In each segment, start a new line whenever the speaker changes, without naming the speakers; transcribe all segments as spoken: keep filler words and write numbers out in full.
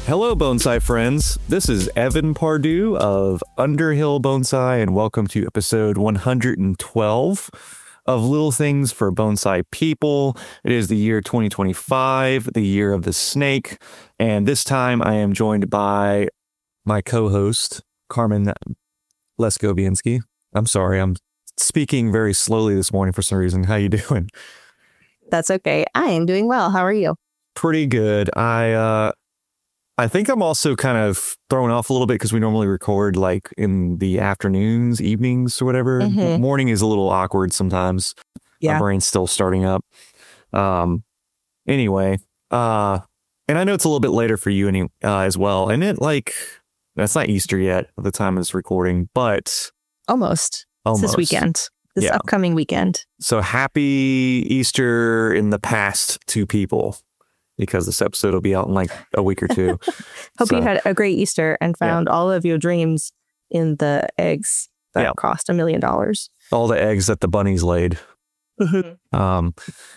Hello, bonsai friends. This is Evan Pardue of Underhill Bonsai, and welcome to episode one hundred twelve of Little Things for Bonsai People. It is the year twenty twenty-five, the year of the snake, and this time I am joined by my co-host, Carmen Leskovinsky. I'm sorry, I'm speaking very slowly this morning for some reason. How you doing?
That's okay. I am doing well. How are you?
Pretty good. I uh I think I'm also kind of thrown off a little bit because we normally record like in the afternoons, evenings or whatever. Mm-hmm. Morning is a little awkward sometimes. Yeah. My brain's still starting up. Um anyway, uh and I know it's a little bit later for you any uh, as well. And it like that's not Easter yet at the time of this recording, but
almost.
Almost.
It's this weekend. This yeah. upcoming weekend.
So happy Easter in the past to people, because this episode will be out in like a week or two.
Hope
so,
you had a great Easter and found yeah. all of your dreams in the eggs that yeah. cost a million dollars.
All the eggs that the bunnies laid.
Mm-hmm.
Um,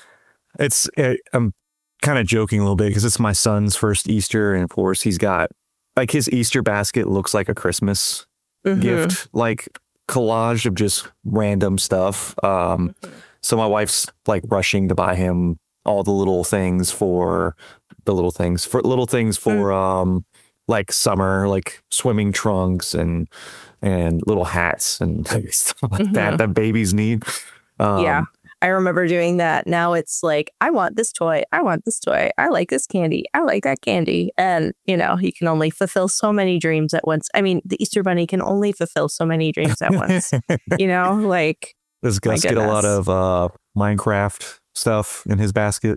it's it, I'm kind of joking a little bit because it's my son's first Easter, and of course he's got like his Easter basket looks like a Christmas mm-hmm. gift, like collage of just random stuff. Um, mm-hmm. So my wife's like rushing to buy him all the little things for the little things for little things for mm. um like summer, like swimming trunks and and little hats and stuff like mm-hmm. that that babies need. Um,
yeah, I remember doing that. Now it's like, I want this toy. I want this toy. I like this candy. I like that candy. And, you know, he can only fulfill so many dreams at once. I mean, the Easter Bunny can only fulfill so many dreams at once. You know, like.
Does Gus get a lot of uh, Minecraft stuff in his basket?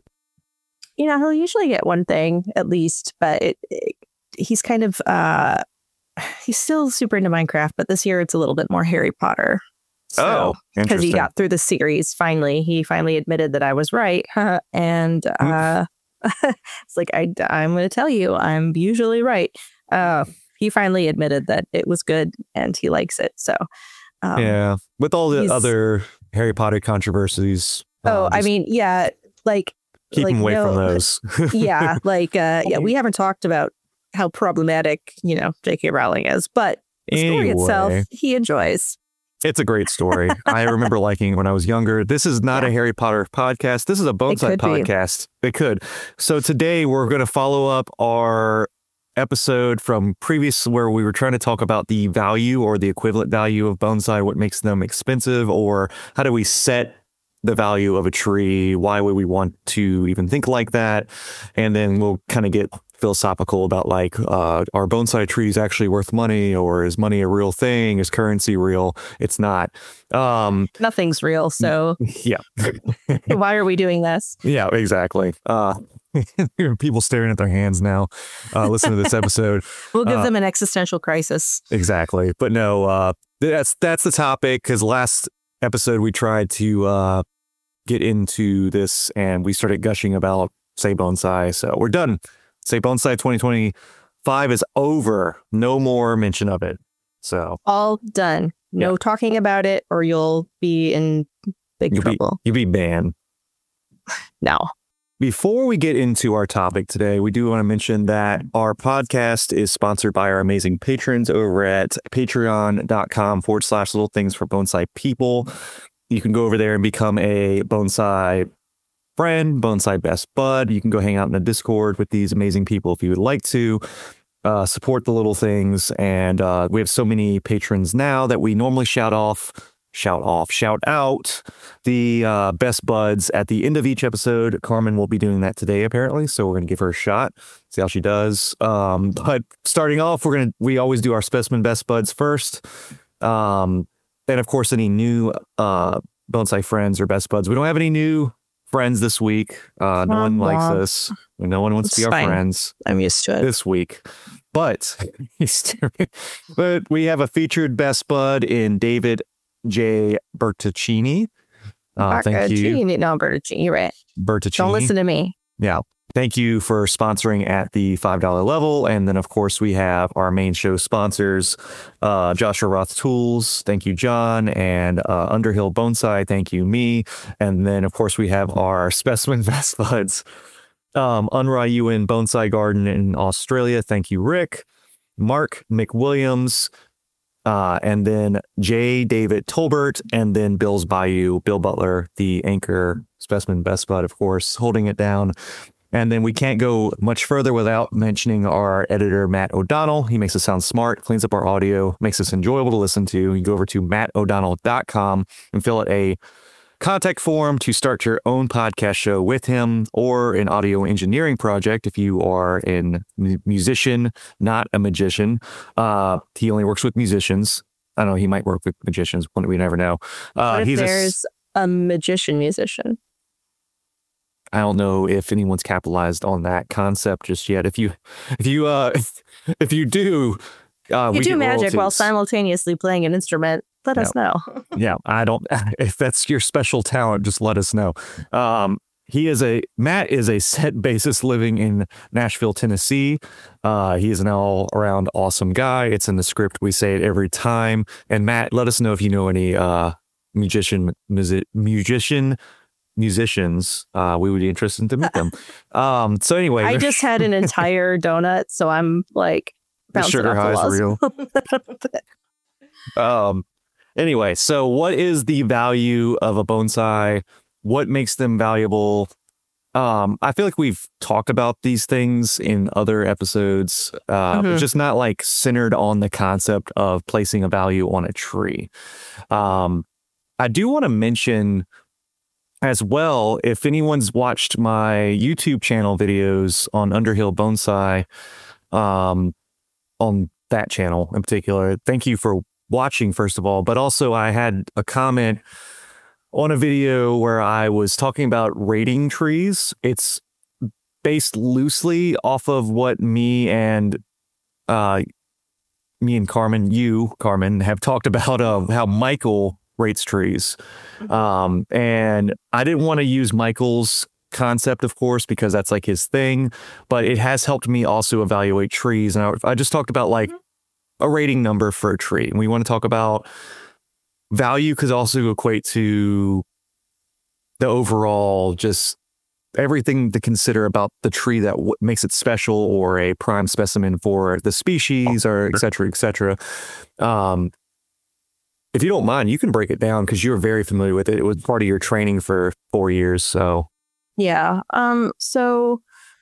You know, he'll usually get one thing at least, but it, it, he's kind of, uh, he's still super into Minecraft, but this year it's a little bit more Harry Potter. So,
oh,
because he got through the series, finally, he finally admitted that I was right. and uh, it's like, I, I'm going to tell you, I'm usually right. Uh, he finally admitted that it was good and he likes it. So, um,
yeah, with all the other Harry Potter controversies.
Oh, um, I mean, yeah, like
keep
like,
him away
no,
from those.
yeah, like uh, yeah, we haven't talked about how problematic, you know, J K Rowling is, but the
anyway,
story itself, he enjoys.
It's a great story. I remember liking it when I was younger. This is not yeah. a Harry Potter podcast. This is a bonsai podcast. Be. It could. So today we're going to follow up our episode from previous where we were trying to talk about the value or the equivalent value of bonsai, what makes them expensive, or how do we set the value of a tree, why would we want to even think like that? And then we'll kind of get philosophical about like, uh, are bonsai trees actually worth money, or is money a real thing? Is currency real? It's not. Um,
Nothing's real. So
yeah.
Why are we doing this?
Yeah, exactly. Uh, people staring at their hands now. Uh, listen to this episode.
We'll give
uh,
them an existential crisis.
Exactly. But no, uh, that's, that's the topic, because last episode we tried to, uh, get into this and we started gushing about Say Bonsai. So we're done. Say Bonsai twenty twenty-five is over. No more mention of it. So
all done. No yeah. talking about it, or you'll be in big
you'll
trouble.
Be, you'll be banned.
No.
Before we get into our topic today, we do want to mention that our podcast is sponsored by our amazing patrons over at patreon.com forward slash little things for bonsai people. You can go over there and become a bonsai friend, bonsai best bud. You can go hang out in the Discord with these amazing people if you would like to. Uh, support the little things. And uh, we have so many patrons now that we normally shout off, shout off, shout out the uh, best buds at the end of each episode. Carmen will be doing that today, apparently. So we're going to give her a shot, see how she does. Um, but starting off, we're going to, we always do our specimen best buds first. Um, and of course, any new uh, bonsai friends or best buds. We don't have any new friends this week. Uh, no one likes us. No one wants
it's
to be our
fine.
friends.
I'm used to it
this week. But, but we have a featured best bud in David J. Bertuccini. Uh, thank you.
No, Bertuccini, right?
Bertuccini.
Don't listen to me.
Yeah. Thank you for sponsoring at the five dollar level. And then, of course, we have our main show sponsors, uh, Joshua Roth Tools. Thank you, John. And uh, Underhill Bonsai. Thank you, me. And then, of course, we have our Specimen Best Buds. Um, Unrayuan Bonsai Garden in Australia. Thank you, Rick. Mark McWilliams. Uh, and then J. David Tolbert, and then Bill's Bayou, Bill Butler, the anchor specimen best bud, of course, holding it down. And then we can't go much further without mentioning our editor, Matt O'Donnell. He makes us sound smart, cleans up our audio, makes us enjoyable to listen to. You go over to matt o'donnell dot com and fill out a contact form to start your own podcast show with him, or an audio engineering project if you are a musician, not a magician. Uh, he only works with musicians. I don't know, he might work with magicians. We never know. Uh,
what if
he's
there's a, a magician musician?
I don't know if anyone's capitalized on that concept just yet. If you, if you, uh, if you do, uh,
you
we
do magic
royalties.
While simultaneously playing an instrument, let no. us know.
Yeah, I don't. If that's your special talent, just let us know. Um, he is a Matt is a set bassist living in Nashville, Tennessee. Uh, he is an all-around awesome guy. It's in the script. We say it every time. And Matt, let us know if you know any uh, musician, music, musician. musicians. Uh, we would be interested to meet them. Um, so anyway,
I just had an entire donut, so I'm like
the sugar high is real. um, anyway, so what is the value of a bonsai? What makes them valuable? Um, I feel like we've talked about these things in other episodes, uh, mm-hmm. but just not like centered on the concept of placing a value on a tree. Um, I do want to mention as well, if anyone's watched my YouTube channel videos on Underhill Bonsai, um, on that channel in particular, thank you for watching, first of all. But also I had a comment on a video where I was talking about rating trees. It's based loosely off of what me and uh, me and Carmen, you, Carmen, have talked about uh, how Michael rates trees. Um, and I didn't want to use Michael's concept, of course, because that's like his thing, but it has helped me also evaluate trees. And I, I just talked about like a rating number for a tree. And we want to talk about value because also equate to the overall, just everything to consider about the tree that w- makes it special, or a prime specimen for the species, or et cetera, et cetera. Um, if you don't mind, you can break it down because you're very familiar with it. It was part of your training for four years. So,
yeah. Um. So,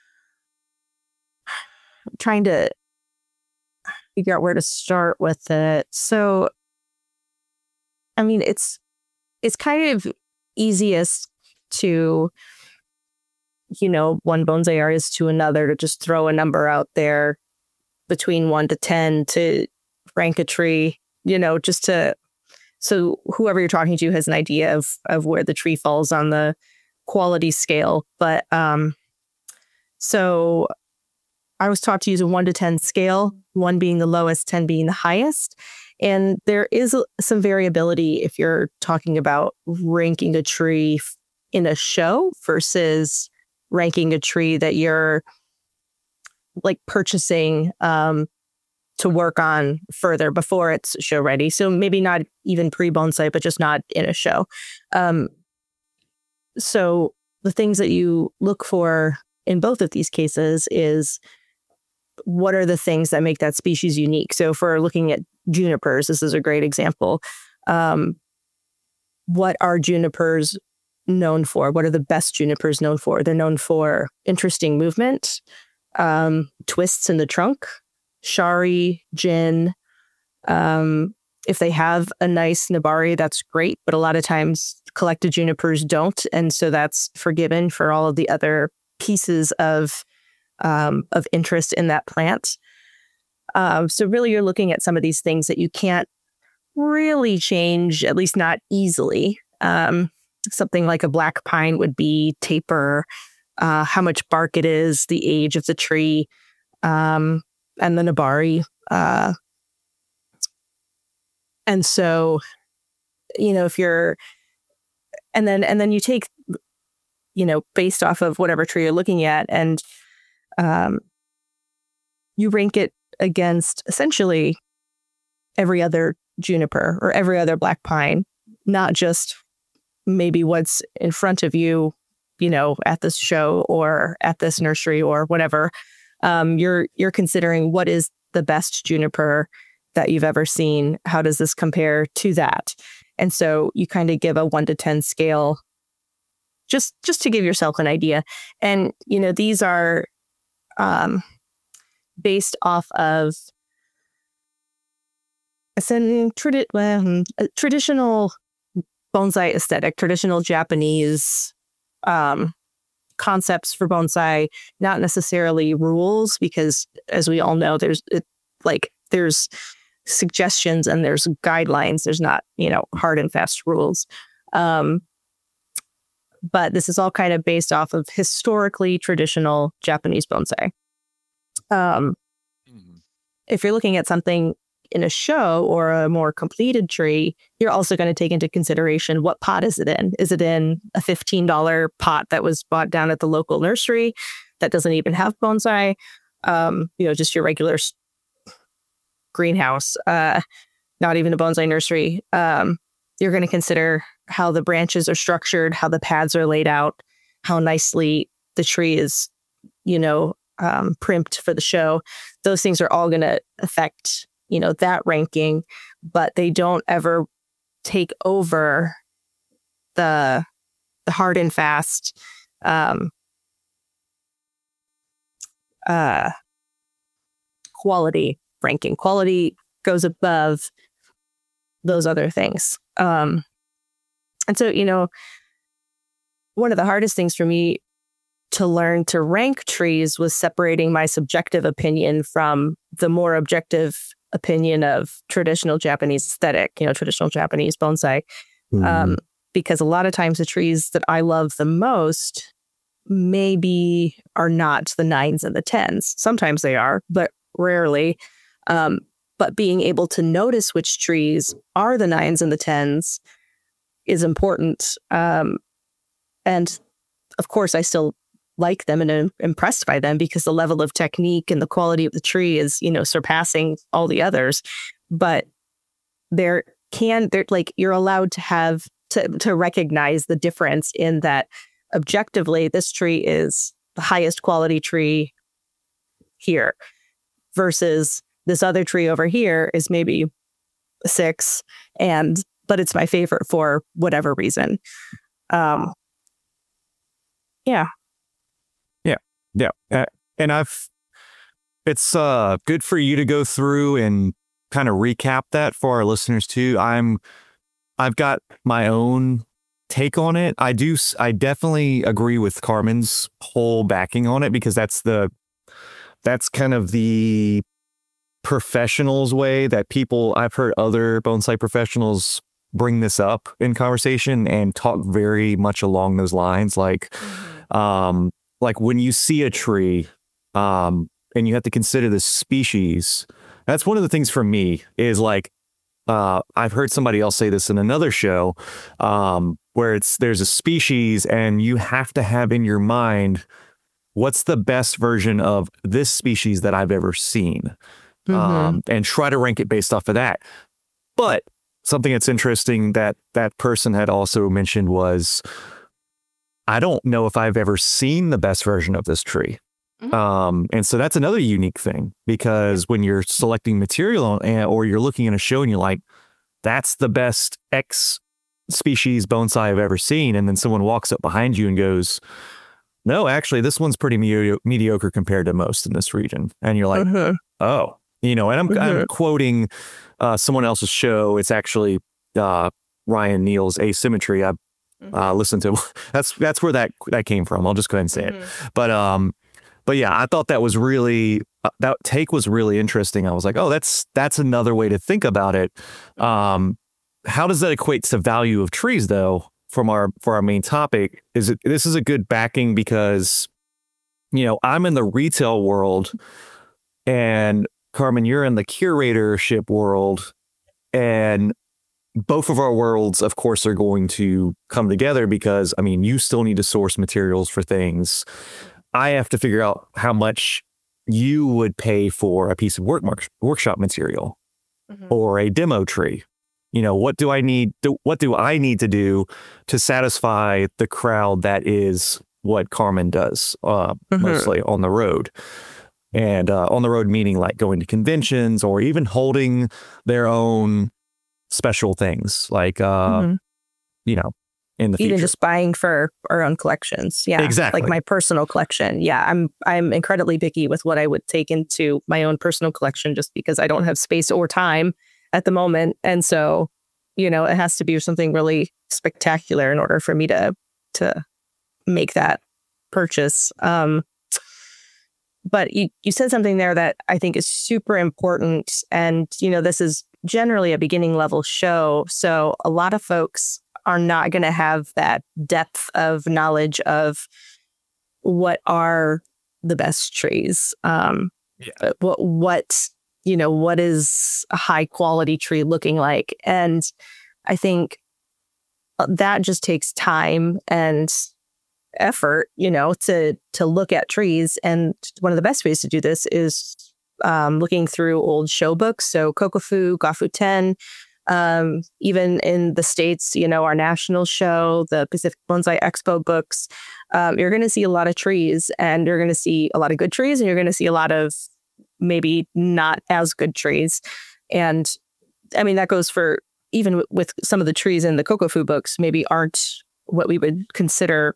I'm trying to figure out where to start with it. So, I mean, it's it's kind of easiest to, you know, one bonsai artist to another to just throw a number out there between one to ten to rank a tree, you know, just to, so whoever you're talking to has an idea of of where the tree falls on the quality scale. But um, so I was taught to use a one to ten scale, one being the lowest, ten being the highest. And there is some variability if you're talking about ranking a tree in a show versus ranking a tree that you're like purchasing um, to work on further before it's show ready. So maybe not even pre-bonsai, but just not in a show. Um, so the things that you look for in both of these cases is what are the things that make that species unique? So for looking at junipers, this is a great example. Um, what are junipers known for? What are the best junipers known for? They're known for interesting movement, um, twists in the trunk, shari, jin. Um, if they have a nice nabari, that's great. But a lot of times collected junipers don't. And so that's forgiven for all of the other pieces of um, of interest in that plant. Um, so really you're looking at some of these things that you can't really change, at least not easily. Um, something like a black pine would be taper, uh, how much bark it is, the age of the tree, um, and the nabari. Uh, and so, you know, if you're, and then, and then you take, you know, based off of whatever tree you're looking at, and um, you rank it against essentially every other juniper or every other black pine, not just maybe what's in front of you you know, at this show or at this nursery or whatever, um, you're you're considering what is the best juniper that you've ever seen. How does this compare to that? And so you kind of give a one to ten scale just just to give yourself an idea. And, you know, these are um, based off of a, tradi- well, a traditional bonsai aesthetic, traditional Japanese um, concepts for bonsai, not necessarily rules, because as we all know, there's it, like there's suggestions and there's guidelines. There's not, you know, hard and fast rules. Um, but this is all kind of based off of historically traditional Japanese bonsai. Um, mm-hmm. If you're looking at something in a show or a more completed tree, you're also going to take into consideration what pot is it in? Is it in a fifteen dollars pot that was bought down at the local nursery that doesn't even have bonsai? Um, you know, just your regular greenhouse, uh, not even a bonsai nursery. Um, you're going to consider how the branches are structured, how the pads are laid out, how nicely the tree is, you know, um, primped for the show. Those things are all going to affect, you know, that ranking, but they don't ever take over the the hard and fast um, uh, quality ranking. Quality goes above those other things. Um, and so, you know, one of the hardest things for me to learn to rank trees was separating my subjective opinion from the more objective opinion of traditional Japanese aesthetic, you know, traditional Japanese bonsai. Mm-hmm. Um, because a lot of times the trees that I love the most maybe are not the nines and the tens. Sometimes they are, but rarely. Um, but being able to notice which trees are the nines and the tens is important. Um, and of course, I still like them and am impressed by them because the level of technique and the quality of the tree is, you know, surpassing all the others. But there can, they're like, you're allowed to have, to, to recognize the difference in that objectively, this tree is the highest quality tree here versus this other tree over here is maybe a six, and, but it's my favorite for whatever reason. Um, yeah.
Yeah. Yeah. Uh, and I've, it's uh, good for you to go through and kind of recap that for our listeners too. I'm, I've got my own take on it. I do, I definitely agree with Carmen's whole backing on it because that's the, that's kind of the professionals way that people, I've heard other bonsai professionals bring this up in conversation and talk very much along those lines. Like, mm-hmm. um, like when you see a tree, um, and you have to consider the species, that's one of the things for me is like, uh, I've heard somebody else say this in another show, um, where it's, there's a species and you have to have in your mind, what's the best version of this species that I've ever seen? Mm-hmm. Um, and try to rank it based off of that. But something that's interesting that that person had also mentioned was, I don't know if I've ever seen the best version of this tree. Mm-hmm. Um, and so that's another unique thing because when you're selecting material or you're looking at a show and you're like, that's the best X species bonsai I've ever seen. And then someone walks up behind you and goes, no, actually, this one's pretty medi- mediocre compared to most in this region. And you're like, mm-hmm. oh, you know, and I'm, mm-hmm. I'm quoting uh, someone else's show. It's actually uh, Ryan Neal's Asymmetry. I mm-hmm. uh, listened to, that's, that's where that, that came from. I'll just go ahead and say mm-hmm. it. But, um, but yeah, I thought that was really, uh, that take was really interesting. I was like, oh, that's, that's another way to think about it. Um, how does that equate to value of trees though? From our, for our main topic, is it, this is a good backing because, you know, I'm in the retail world and Carmen, you're in the curatorship world, and both of our worlds, of course, are going to come together because, I mean, you still need to source materials for things. I have to figure out how much you would pay for a piece of work workshop material mm-hmm. or a demo tree. you know, what do I need to, what do I need to do to satisfy the crowd that is what Carmen does, uh, mm-hmm. mostly on the road. And uh, on the road meaning like going to conventions or even holding their own special things like, uh, mm-hmm. you know, in the
even
future.
just buying for our own collections. Yeah,
exactly.
Like my personal collection. Yeah, I'm I'm incredibly picky with what I would take into my own personal collection just because I don't have space or time at the moment. And so, you know, it has to be something really spectacular in order for me to to make that purchase. Um, but you, you said something there that I think is super important. And, you know, this is generally a beginning level show. So a lot of folks are not going to have that depth of knowledge of what are the best trees. Um, yeah. What, what, you know, what is a high quality tree looking like? And I think that just takes time and effort, you know, to to look at trees. And one of the best ways to do this is um, looking through old show books. So Kokofu, Gafuten, um, even in the States, you know, our national show, the Pacific Bonsai Expo books, um, you're going to see a lot of trees, and you're going to see a lot of good trees, and you're going to see a lot of maybe not as good trees. And I mean, that goes for even w- with some of the trees in the Kokofu books, maybe aren't what we would consider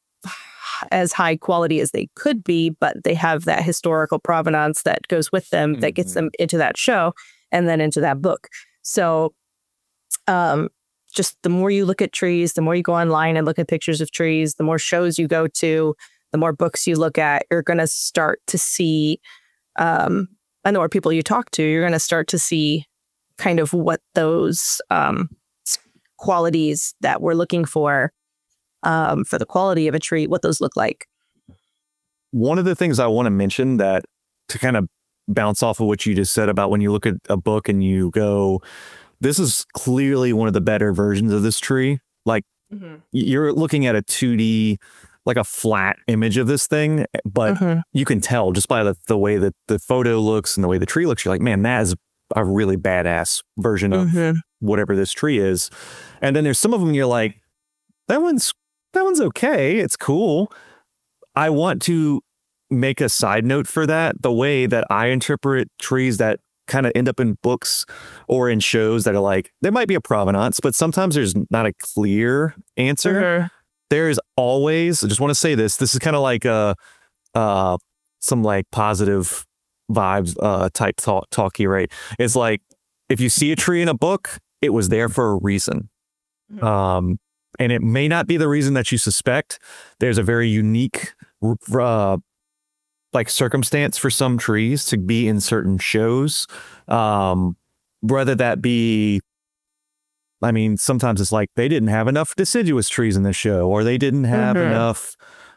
as high quality as they could be, but they have that historical provenance that goes with them, mm-hmm. that gets them into that show and then into that book. So um, just the more you look at trees, the more you go online and look at pictures of trees, the more shows you go to, the more books you look at, you're going to start to see, um, and the more people you talk to, you're going to start to see kind of what those um, qualities that we're looking for Um, for the quality of a tree, what those look like.
One of the things I want to mention that to kind of bounce off of what you just said about when you look at a book and you go, this is clearly one of the better versions of this tree. Like mm-hmm. you're looking at a two D, like a flat image of this thing, but mm-hmm. you can tell just by the, the way that the photo looks and the way the tree looks, you're like, man, that is a really badass version of mm-hmm. whatever this tree is. And then there's some of them you're like, that one's That one's okay. It's cool. I want to make a side note for that. The way that I interpret trees that kind of end up in books or in shows that are like, there might be a provenance, but sometimes there's not a clear answer. Mm-hmm. There is always, I just want to say this, this is kind of like a, uh, some like positive vibes uh, type talk, talky, right? It's like, if you see a tree in a book, it was there for a reason. Mm-hmm. Um, And it may not be the reason that you suspect. There's a very unique, uh, like circumstance for some trees to be in certain shows. Um, whether that be, I mean, sometimes it's like they didn't have enough deciduous trees in the show, or they didn't have mm-hmm. enough.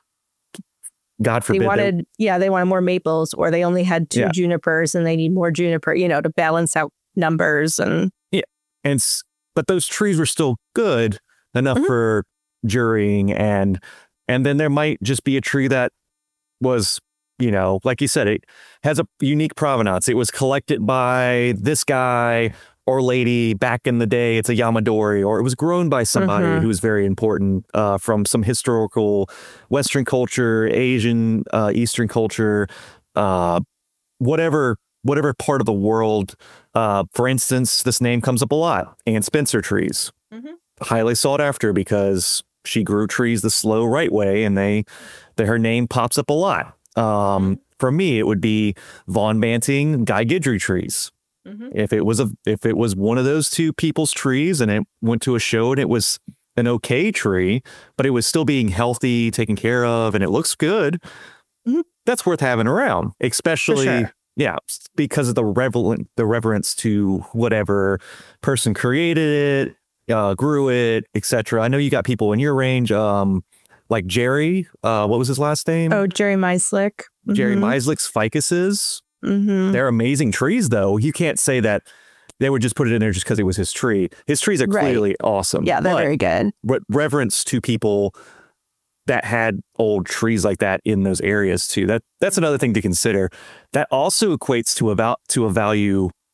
God forbid.
They wanted, they, yeah, they wanted more maples, or they only had two yeah. junipers, and they need more juniper, you know, to balance out numbers and
yeah, and but those trees were still good enough mm-hmm. for jurying, and and then there might just be a tree that was, you know, like you said, it has a unique provenance. It was collected by this guy or lady back in the day. It's a Yamadori, or it was grown by somebody mm-hmm. who was very important uh, from some historical Western culture, Asian, uh, Eastern culture, uh, whatever whatever part of the world. Uh, for instance, this name comes up a lot: Ann Spencer trees. Mm-hmm. Highly sought after because she grew trees the slow right way, and they, the, her name pops up a lot. Um, for me, it would be Vaughn Banting, Guy Guidry trees. Mm-hmm. If it was a, if it was one of those two people's trees, and it went to a show and it was an okay tree, but it was still being healthy, taken care of, and it looks good, mm-hmm. that's worth having around, especially. Sure. Yeah, because of the reverent, the reverence to whatever person created it. Uh, grew it, et cetera. I know you got people in your range, um, like Jerry. Uh, what was his last name?
Oh, Jerry Meislick. Mm-hmm.
Jerry Meislick's ficuses. Mm-hmm. They're amazing trees, though. You can't say that they would just put it in there just because it was his tree. His trees are clearly right. awesome.
Yeah, they're very good.
Re- reverence to people that had old trees like that in those areas too. That that's another thing to consider. That also equates to about to a value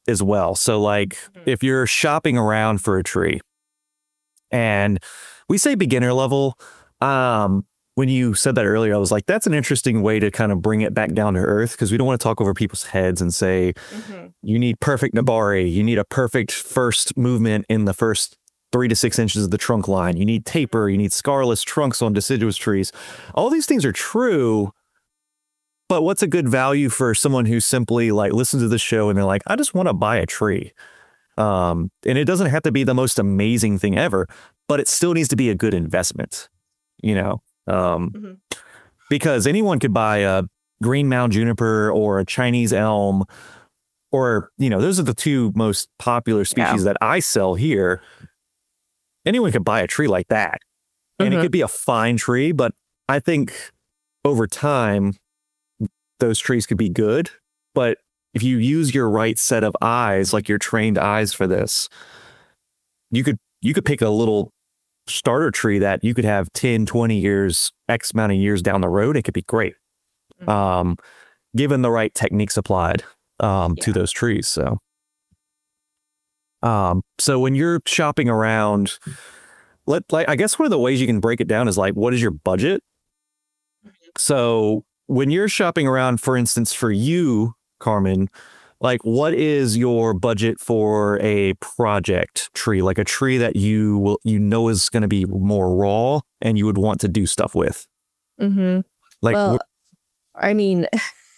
as well. So like if you're shopping around for a tree, and we say beginner level, um, when you said that earlier, I was like, that's an interesting way to kind of bring it back down to earth, because we don't want to talk over people's heads and say, mm-hmm. you need perfect Nabari, you need a perfect first movement in the first three to six inches of the trunk line, you need taper, you need scarless trunks on deciduous trees. All these things are true, but what's a good value for someone who simply like listens to the show and they're like, I just want to buy a tree. Um, and it doesn't have to be the most amazing thing ever, but it still needs to be a good investment, you know, um, mm-hmm. because anyone could buy a green mound juniper or a Chinese elm, or, you know, those are the two most popular species yeah. that I sell here. Anyone could buy a tree like that, and mm-hmm. it could be a fine tree, but I think over time, those trees could be good. But if you use your right set of eyes, like your trained eyes for this, you could you could pick a little starter tree that you could have ten, twenty years, X amount of years down the road. It could be great, mm-hmm. um, given the right techniques applied um, yeah. to those trees. So, um, so when you're shopping around, let like I guess one of the ways you can break it down is like, what is your budget? Mm-hmm. So when you're shopping around, for instance, for you, Carmen, like what is your budget for a project tree, like a tree that you will, you know, is going to be more raw and you would want to do stuff with?
Mm-hmm.
Like,
well, I mean,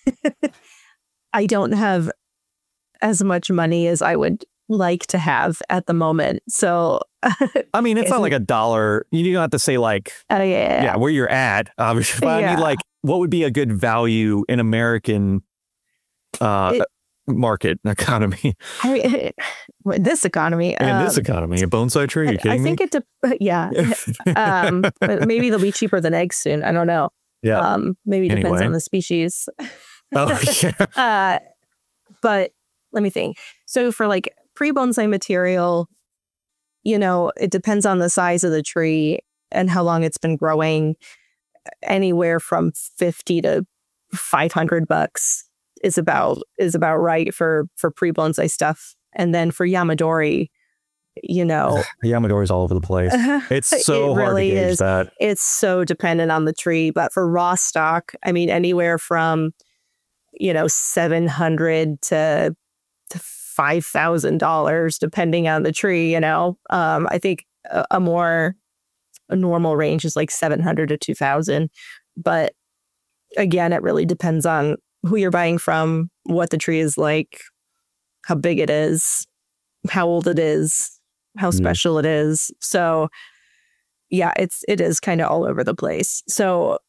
I don't have as much money as I would like to have at the moment. So,
I mean, it's not like a dollar. You don't have to say like,
oh uh, yeah,
yeah, where you're at, obviously. But yeah. I mean, like, what would be a good value in American uh, it, market economy?
I mean, this economy.
In
um,
this economy, a bonsai tree? Are you kidding
I think
me?
it, de- yeah. um, but maybe they'll be cheaper than eggs soon. I don't know.
Yeah.
Um, maybe depends
anyway.
on the species.
Oh yeah.
uh, but let me think. So for like pre-bonsai material, you know, it depends on the size of the tree and how long it's been growing. Anywhere from fifty to five hundred bucks is about is about right for for pre-bonsai stuff. And then for Yamadori, you know,
Yamadori's all over the place. It's so
it
hard
really
to gauge
is.
that.
It's so dependent on the tree. But for raw stock, I mean, anywhere from, you know, seven hundred to to five thousand dollars, depending on the tree. You know, um, I think a, a more a normal range is like seven hundred to two thousand. But again, it really depends on who you're buying from, what the tree is like, how big it is, how old it is, how special mm. it is. So yeah, it's, it is kind of all over the place. So,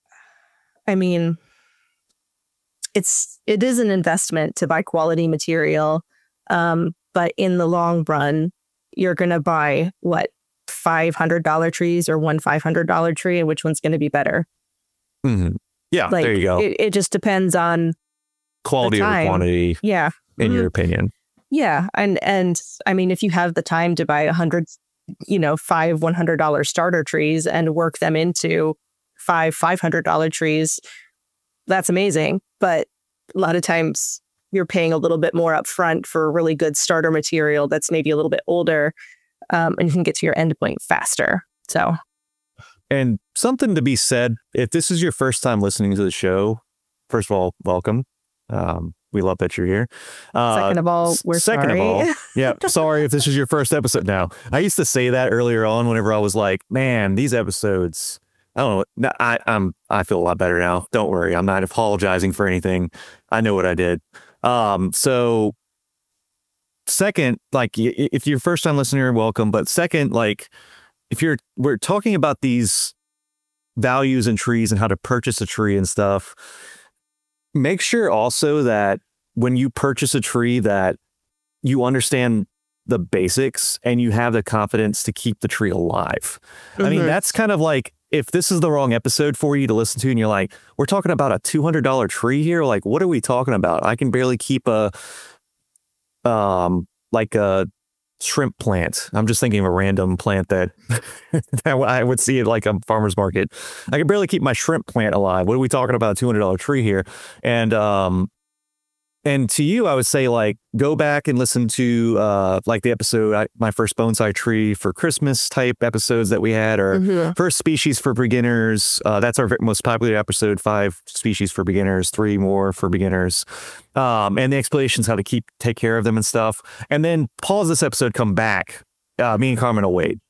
I mean, it's, it is an investment to buy quality material. Um, but in the long run, you're going to buy what, five hundred dollars trees or one five hundred dollars tree, and which one's going to be better?
Mm-hmm. Yeah,
like,
there you go.
It, it just depends on
quality over quantity.
Yeah.
In
mm-hmm.
your opinion.
Yeah. And, and I mean, if you have the time to buy a hundred, you know, five one hundred dollars starter trees and work them into five five hundred dollars trees, that's amazing. But a lot of times you're paying a little bit more upfront for really good starter material that's maybe a little bit older. Um, and you can get to your end point faster. So,
and something to be said, if this is your first time listening to the show, first of all, welcome. Um, we love that you're here.
Uh, second of all, we're
second
sorry.
of all, yeah, sorry if this is your first episode now. I used to say that earlier on whenever I was like, man, these episodes, I don't know. I, I'm, I feel a lot better now. Don't worry. I'm not apologizing for anything. I know what I did. Um, so second, like if you're first time listener, welcome. But second, like if you're, we're talking about these values in trees and how to purchase a tree and stuff, make sure also that when you purchase a tree that you understand the basics and you have the confidence to keep the tree alive. Mm-hmm. I mean, that's kind of like, if this is the wrong episode for you to listen to and you're like, we're talking about a two hundred dollars tree here. Like, what are we talking about? I can barely keep a, um, like a shrimp plant. I'm just thinking of a random plant that, that I would see at like a farmer's market. I can barely keep my shrimp plant alive. What are we talking about? A two hundred dollars tree here. And, um, and to you, I would say like go back and listen to uh, like the episode, I, my first bonsai tree for Christmas type episodes that we had, or mm-hmm. first species for beginners. Uh, that's our most popular episode, five species for beginners, three more for beginners. Um, and the explanations how to keep, take care of them and stuff. And then pause this episode, come back. Uh, me and Carmen will wait.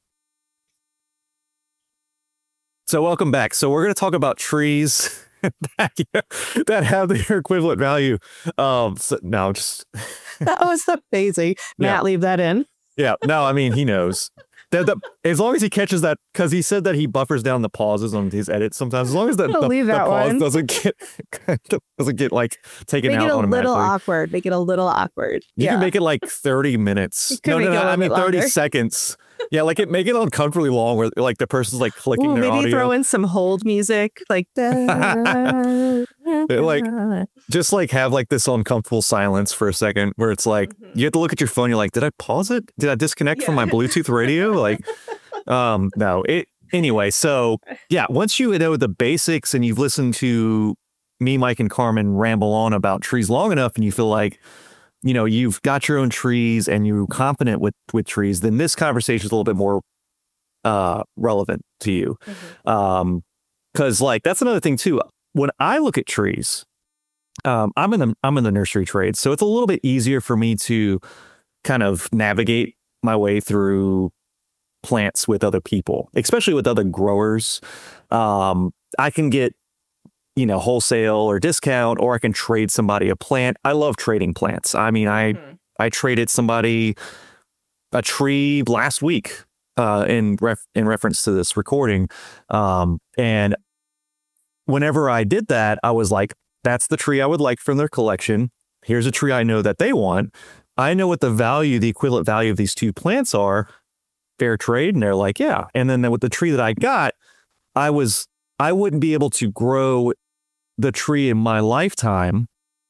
So welcome back. So we're going to talk about trees that, that have their equivalent value. Um, so, no, just
that was amazing. Matt, yeah. Leave that in.
Yeah, no, I mean he knows. The, the, as long as he catches that, because he said that he buffers down the pauses on his edits sometimes. As long as the, the, the pause one. doesn't get doesn't get like taken
make
out automatically.
Make it a little awkward. Make it a little awkward.
You
yeah.
can make it like thirty minutes. No, no, no. I mean thirty longer. seconds. Yeah, like it make it uncomfortably long where like the person's like clicking Ooh, their
maybe
audio.
Maybe throw in some hold music like that.
like just like have like this uncomfortable silence for a second where it's like mm-hmm. you have to look at your phone. You're like, did I pause it? Did I disconnect yeah. from my Bluetooth radio? Like, um, no. It anyway. So yeah, once you know the basics and you've listened to me, Mike, and Carmen ramble on about trees long enough, and you feel like, you know, you've got your own trees and you're confident with, with trees, then this conversation is a little bit more uh, relevant to you. Mm-hmm. Um, cause like, that's another thing too. When I look at trees, um, I'm in the, I'm in the nursery trade. So it's a little bit easier for me to kind of navigate my way through plants with other people, especially with other growers. Um, I can get, you know, wholesale or discount, or I can trade somebody a plant. I love trading plants. I mean, I, mm-hmm. I traded somebody a tree last week uh, in ref- in reference to this recording. Um, and whenever I did that, I was like, that's the tree I would like from their collection. Here's a tree I know that they want. I know what the value, the equivalent value of these two plants are. Fair trade. And they're like, yeah. And then with the tree that I got, I was, I wouldn't be able to grow the tree in my lifetime.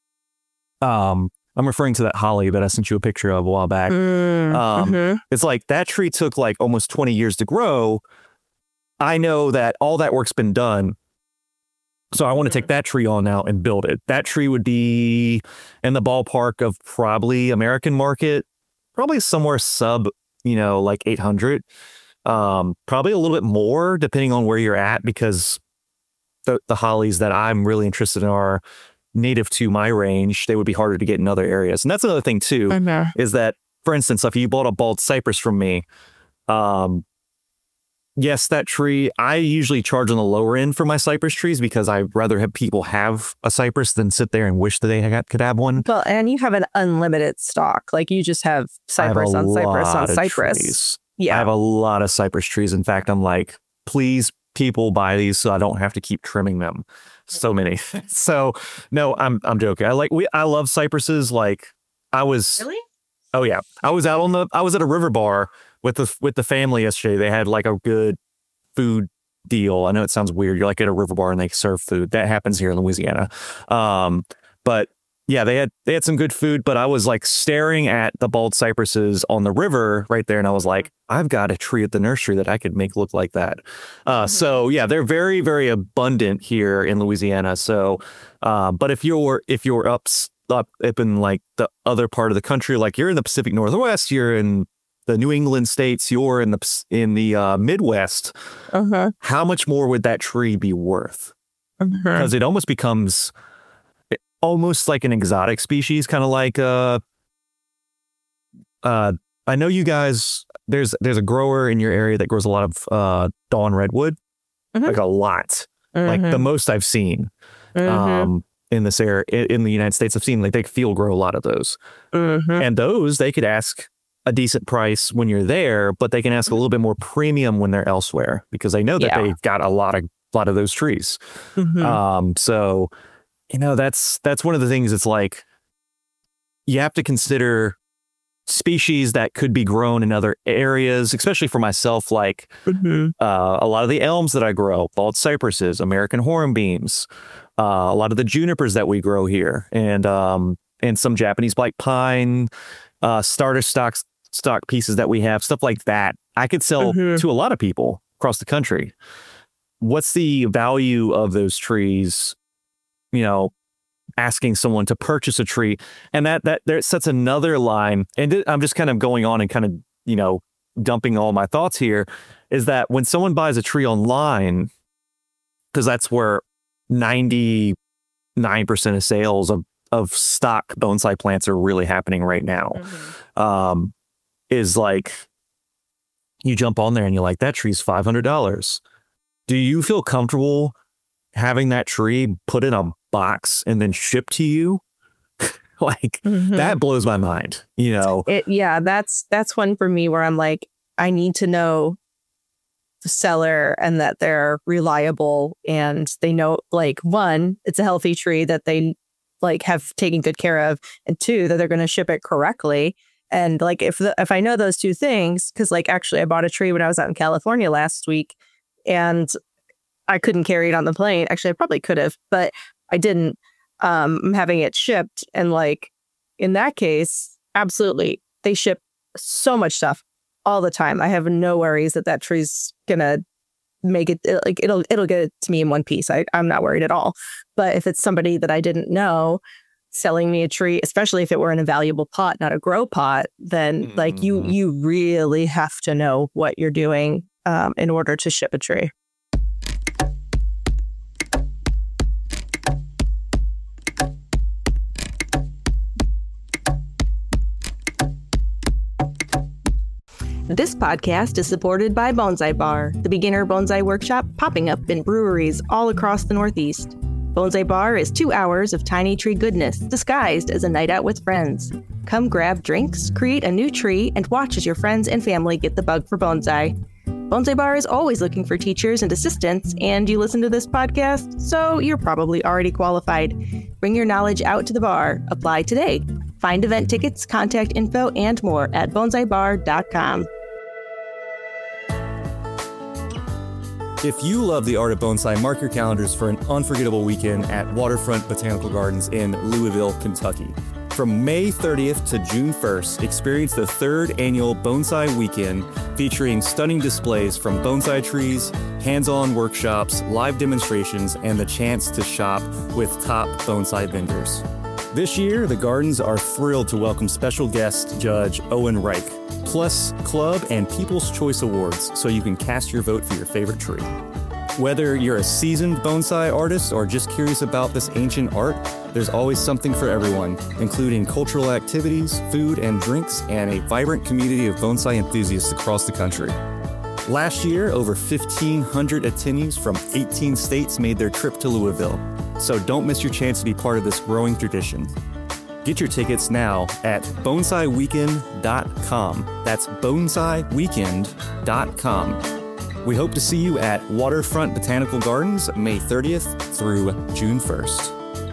Um, I'm referring to that holly that I sent you a picture of a while back. Mm, um, mm-hmm. It's like that tree took like almost twenty years to grow. I know that all that work's been done. So I want to take that tree on now and build it. That tree would be in the ballpark of probably American market, probably somewhere sub, you know, like eight hundred. Um, probably a little bit more depending on where you're at, because the, the hollies that I'm really interested in are native to my range. They would be harder to get in other areas. And that's another thing too, mm-hmm. is that, for instance, if you bought a bald cypress from me, um, yes, that tree, I usually charge on the lower end for my cypress trees because I'd rather have people have a cypress than sit there and wish that they had, could have one.
Well, and you have an unlimited stock. Like you just have cypress
have
on cypress on cypress.
Trees.
Yeah.
I have a lot of cypress trees. In fact, I'm like, please, people buy these so I don't have to keep trimming them. So many. So no, I'm I'm joking. I like we I love cypresses. Like I was
Really?
Oh yeah. I was out on the I was at a river bar with the with the family yesterday. They had like a good food deal. I know it sounds weird. You're like at a river bar and they serve food. That happens here in Louisiana. Um, but yeah, they had they had some good food, but I was like staring at the bald cypresses on the river right there, and I was like, I've got a tree at the nursery that I could make look like that. Uh, mm-hmm. So yeah, they're very very abundant here in Louisiana. So, uh, but if you're if you're up up up in like the other part of the country, like you're in the Pacific Northwest, you're in the New England states, you're in the in the uh, Midwest, uh-huh. how much more would that tree be worth? Because uh-huh. it almost becomes almost like an exotic species, kind of like uh uh I know you guys there's there's a grower in your area that grows a lot of uh dawn redwood, mm-hmm. like a lot, mm-hmm. like the most I've seen mm-hmm. um in this area in the United States. I've seen like they field grow a lot of those, mm-hmm. and those they could ask a decent price when you're there, but they can ask a little bit more premium when they're elsewhere because they know that yeah. they've got a lot of lot of those trees. Mm-hmm. Um so you know, that's that's one of the things. It's like you have to consider species that could be grown in other areas, especially for myself, like mm-hmm. uh, a lot of the elms that I grow, bald cypresses, American hornbeams, uh, a lot of the junipers that we grow here, and um, and some Japanese black pine, uh, starter stock stock pieces that we have, stuff like that. I could sell mm-hmm. to a lot of people across the country. What's the value of those trees? You know, asking someone to purchase a tree. And that that there sets another line. And th- I'm just kind of going on and kind of, you know, dumping all my thoughts here, is that when someone buys a tree online, because that's where ninety-nine percent of sales of, of stock bonsai plants are really happening right now, mm-hmm. um, is like, you jump on there and you're like, that tree's five hundred dollars. Do you feel comfortable having that tree put in a box and then shipped to you? Like, mm-hmm. that blows my mind, you know?
It, yeah, that's that's one for me where I'm like, I need to know the seller and that they're reliable and they know, like, one, it's a healthy tree that they like have taken good care of, and two, that they're going to ship it correctly. And like, if the, if I know those two things, because like actually I bought a tree when I was out in California last week and I couldn't carry it on the plane. Actually, I probably could have, but I didn't. Um, I'm having it shipped. And like, in that case, absolutely. They ship so much stuff all the time. I have no worries that that tree's going to make it, like, it'll, it'll get it to me in one piece. I, I'm not worried at all. But if it's somebody that I didn't know selling me a tree, especially if it were in a valuable pot, not a grow pot, then mm-hmm. like you, you really have to know what you're doing um, in order to ship a tree. This podcast is supported by Bonsai Bar, the beginner bonsai workshop popping up in breweries all across the Northeast. Bonsai Bar is two hours of tiny tree goodness disguised as a night out with friends. Come grab drinks, create a new tree, and watch as your friends and family get the bug for bonsai. Bonsai Bar is always looking for teachers and assistants, and you listen to this podcast, so you're probably already qualified. Bring your knowledge out to the bar. Apply today. Find event tickets, contact info, and more at bonsai bar dot com.
If you love the art of bonsai, mark your calendars for an unforgettable weekend at Waterfront Botanical Gardens in Louisville, Kentucky. From May thirtieth to June first, experience the third annual Bonsai Weekend featuring stunning displays from bonsai trees, hands-on workshops, live demonstrations, and the chance to shop with top bonsai vendors. This year, the Gardens are thrilled to welcome special guest judge Owen Reich, plus Club and People's Choice Awards, so you can cast your vote for your favorite tree. Whether you're a seasoned bonsai artist or just curious about this ancient art, there's always something for everyone, including cultural activities, food and drinks, and a vibrant community of bonsai enthusiasts across the country. Last year, over fifteen hundred attendees from eighteen states made their trip to Louisville, so don't miss your chance to be part of this growing tradition. Get your tickets now at bonsai weekend dot com. That's bonsai weekend dot com. We hope to see you at Waterfront Botanical Gardens May thirtieth through June first.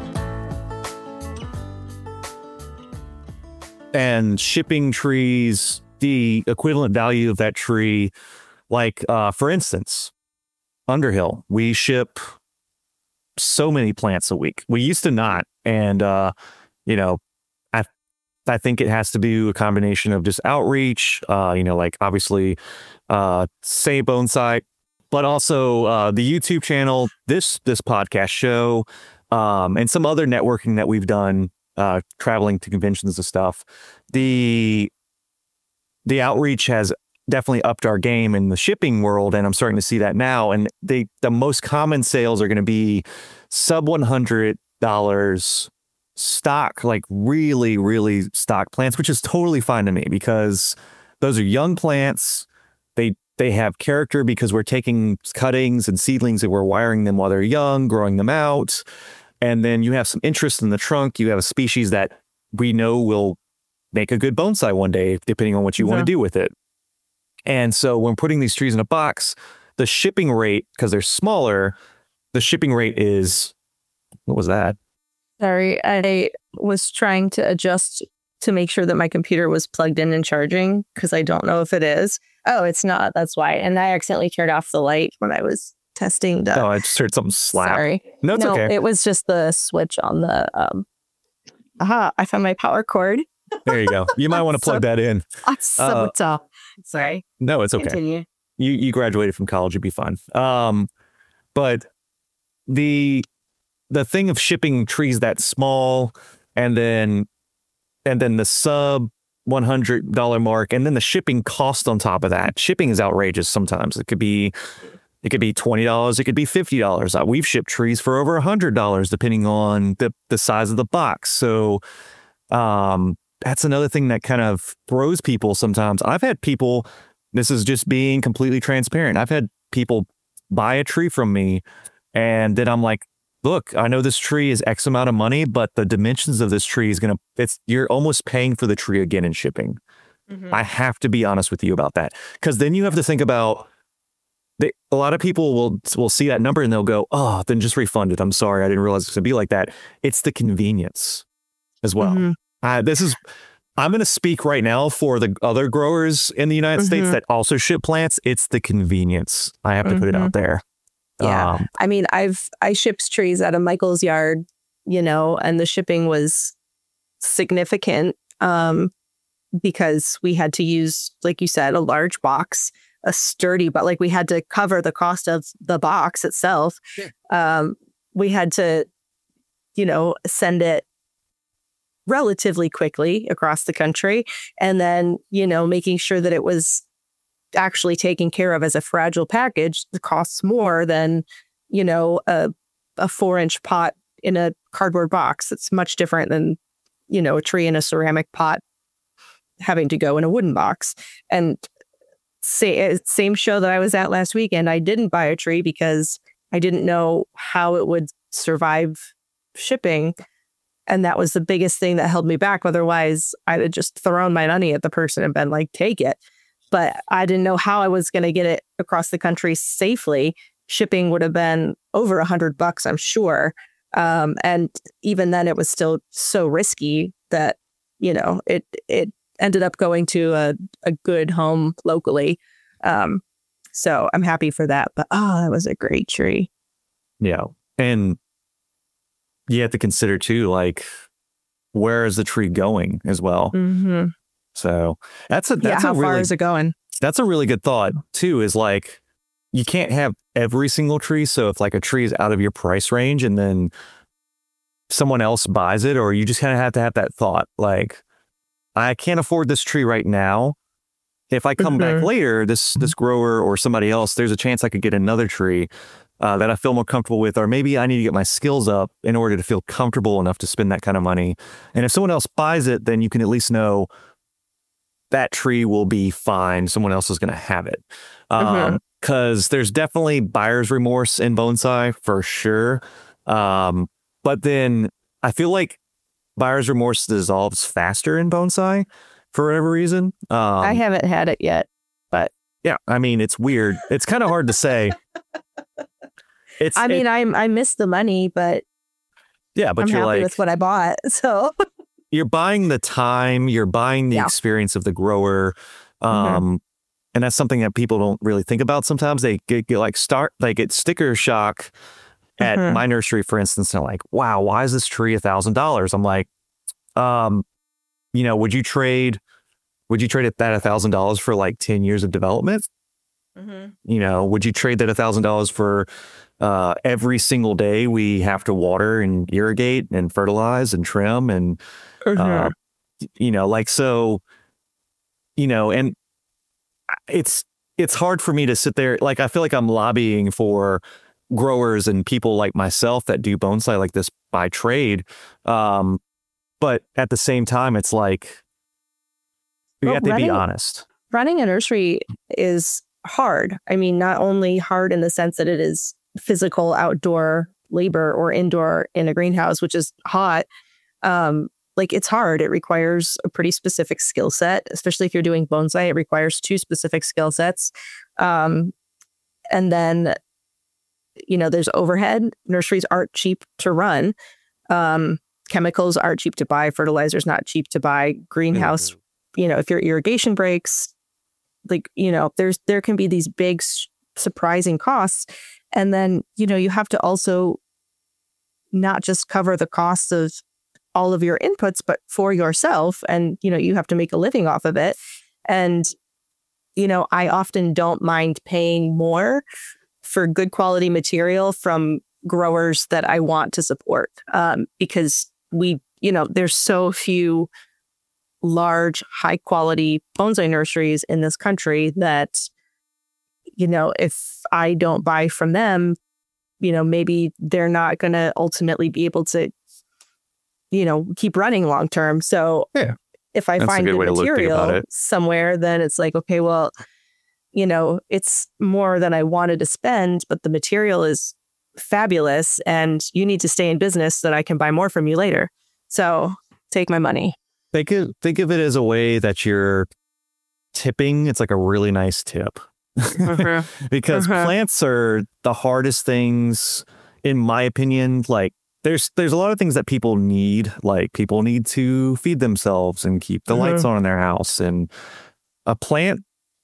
And shipping trees, the equivalent value of that tree, like, uh, for instance, Underhill, we ship so many plants a week. We used to not. And, uh, you know, I I think it has to do a combination of just outreach, uh, you know, like obviously uh, Say Bonsai, but also uh, the YouTube channel, this this podcast show, um, and some other networking that we've done, uh, traveling to conventions and stuff. The the outreach has definitely upped our game in the shipping world, and I'm starting to see that now. And they the most common sales are going to be sub one hundred dollars stock, like really, really stock plants, which is totally fine to me because those are young plants. They they have character because we're taking cuttings and seedlings and we're wiring them while they're young, growing them out. And then you have some interest in the trunk. You have a species that we know will make a good bonsai one day, depending on what you yeah. want to do with it. And so when putting these trees in a box, the shipping rate, because they're smaller, the shipping rate is, what was that?
Sorry, I was trying to adjust to make sure that my computer was plugged in and charging because I don't know if it is. Oh, it's not. That's why. And I accidentally turned off the light when I was testing the...
Oh, I just heard something slap.
Sorry.
No, it's
no,
okay.
It was just the switch on the... Um... Aha, I found my power cord.
There you go. You might want to plug so, that in.
That's so uh, tough. Sorry.
No, it's okay.
Continue.
You you graduated from college. It'd be fun. Um, but the the thing of shipping trees that small, and then and then the sub one hundred dollars mark, and then the shipping cost on top of that. Shipping is outrageous sometimes. It could be it could be twenty dollars, it could be fifty dollars. Uh, we've shipped trees for over one hundred dollars depending on the the size of the box. So um that's another thing that kind of throws people sometimes. I've had people, this is just being completely transparent. I've had people buy a tree from me, and then I'm like, look, I know this tree is X amount of money, but the dimensions of this tree is going to, it's, you're almost paying for the tree again in shipping. Mm-hmm. I have to be honest with you about that. Because then you have to think about, they, a lot of people will, will see that number and they'll go, oh, then just refund it. I'm sorry. I didn't realize it was going to be like that. It's the convenience as well. Mm-hmm. Uh, this is, I'm going to speak right now for the other growers in the United mm-hmm. States that also ship plants. It's the convenience. I have to mm-hmm. put it out there.
Yeah.
Um,
I mean, I've, I shipped trees at a Michael's yard, you know, and the shipping was significant um, because we had to use, like you said, a large box, a sturdy, but like we had to cover the cost of the box itself. Sure. Um, we had to, you know, send it relatively quickly across the country. And then, you know, making sure that it was actually taken care of as a fragile package costs more than, you know, a, a four inch pot in a cardboard box. It's much different than, you know, a tree in a ceramic pot having to go in a wooden box. And say, same show that I was at last weekend, I didn't buy a tree because I didn't know how it would survive shipping. And that was the biggest thing that held me back. Otherwise, I'd have just thrown my money at the person and been like, take it. But I didn't know how I was going to get it across the country safely. Shipping would have been over a hundred bucks, I'm sure. Um, and even then, it was still so risky that, you know, it it ended up going to a, a good home locally. Um, so I'm happy for that. But oh, that was a great tree.
Yeah. And you have to consider too, like, where is the tree going as well?
Mm-hmm.
So that's a that's
yeah, how
a really,
far is it going?
That's a really good thought too. Is like, you can't have every single tree. So if like a tree is out of your price range and then someone else buys it, or you just kind of have to have that thought, like, I can't afford this tree right now. If I come mm-hmm. back later, this this grower or somebody else, there's a chance I could get another tree uh, that I feel more comfortable with, or maybe I need to get my skills up in order to feel comfortable enough to spend that kind of money. And if someone else buys it, then you can at least know that tree will be fine. Someone else is going to have it. Um, mm-hmm. Cause there's definitely buyer's remorse in bonsai for sure. Um, but then I feel like buyer's remorse dissolves faster in bonsai for whatever reason. Um,
I haven't had it yet, but
yeah, I mean, it's weird. It's kind of hard to say. It's,
I mean,
it,
I I miss the money, but
yeah, but
I'm
you're
happy
like,
with what I bought. So
you're buying the time, you're buying the yeah. experience of the grower. Um, mm-hmm. And that's something that people don't really think about sometimes. They get, get like start, they get sticker shock at mm-hmm. my nursery, for instance. And they're like, wow, why is this tree a thousand dollars? I'm like, um, you know, would you trade, would you trade it that a thousand dollars for like ten years of development? Mm-hmm. You know, would you trade that a thousand dollars for uh, every single day we have to water and irrigate and fertilize and trim and, mm-hmm. uh, you know, like, so, you know, and it's, it's hard for me to sit there. Like, I feel like I'm lobbying for growers and people like myself that do bonsai like this by trade. Um, but at the same time, it's like, you well, have to running, be honest.
Running a nursery is hard. I mean, not only hard in the sense that it is physical outdoor labor or indoor in a greenhouse, which is hot. Um, like it's hard. It requires a pretty specific skill set, especially if you're doing bonsai. It requires two specific skill sets. Um, and then, you know, there's overhead. Nurseries aren't cheap to run. Um, chemicals aren't cheap to buy. Fertilizer's not cheap to buy. Greenhouse, mm-hmm. you know, if your irrigation breaks, like, you know, there's there can be these big s- surprising costs. And then, you know, you have to also not just cover the costs of all of your inputs, but for yourself. And, you know, you have to make a living off of it. And, you know, I often don't mind paying more for good quality material from growers that I want to support um, because we, you know, there's so few large, high quality bonsai nurseries in this country that, you know, if I don't buy from them, you know, maybe they're not going to ultimately be able to, you know, keep running long term. So
yeah,
if I find the material somewhere, then it's like, okay, well, you know, it's more than I wanted to spend, but the material is fabulous and you need to stay in business so that I can buy more from you later. So take my money.
Think of, think of it as a way that you're tipping. It's like a really nice tip. Uh-huh. Because uh-huh. plants are the hardest things, in my opinion. Like there's there's a lot of things that people need. Like people need to feed themselves and keep the uh-huh. lights on in their house. And a plant,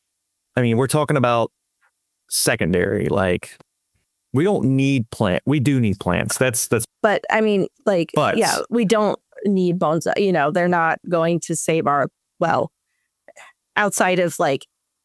I mean, we're talking about secondary. Like we don't need plant. We do need plants. That's that's.
But I mean, like,
but,
yeah, we don't need bonsai. You know, they're not going to save our, well, outside of like,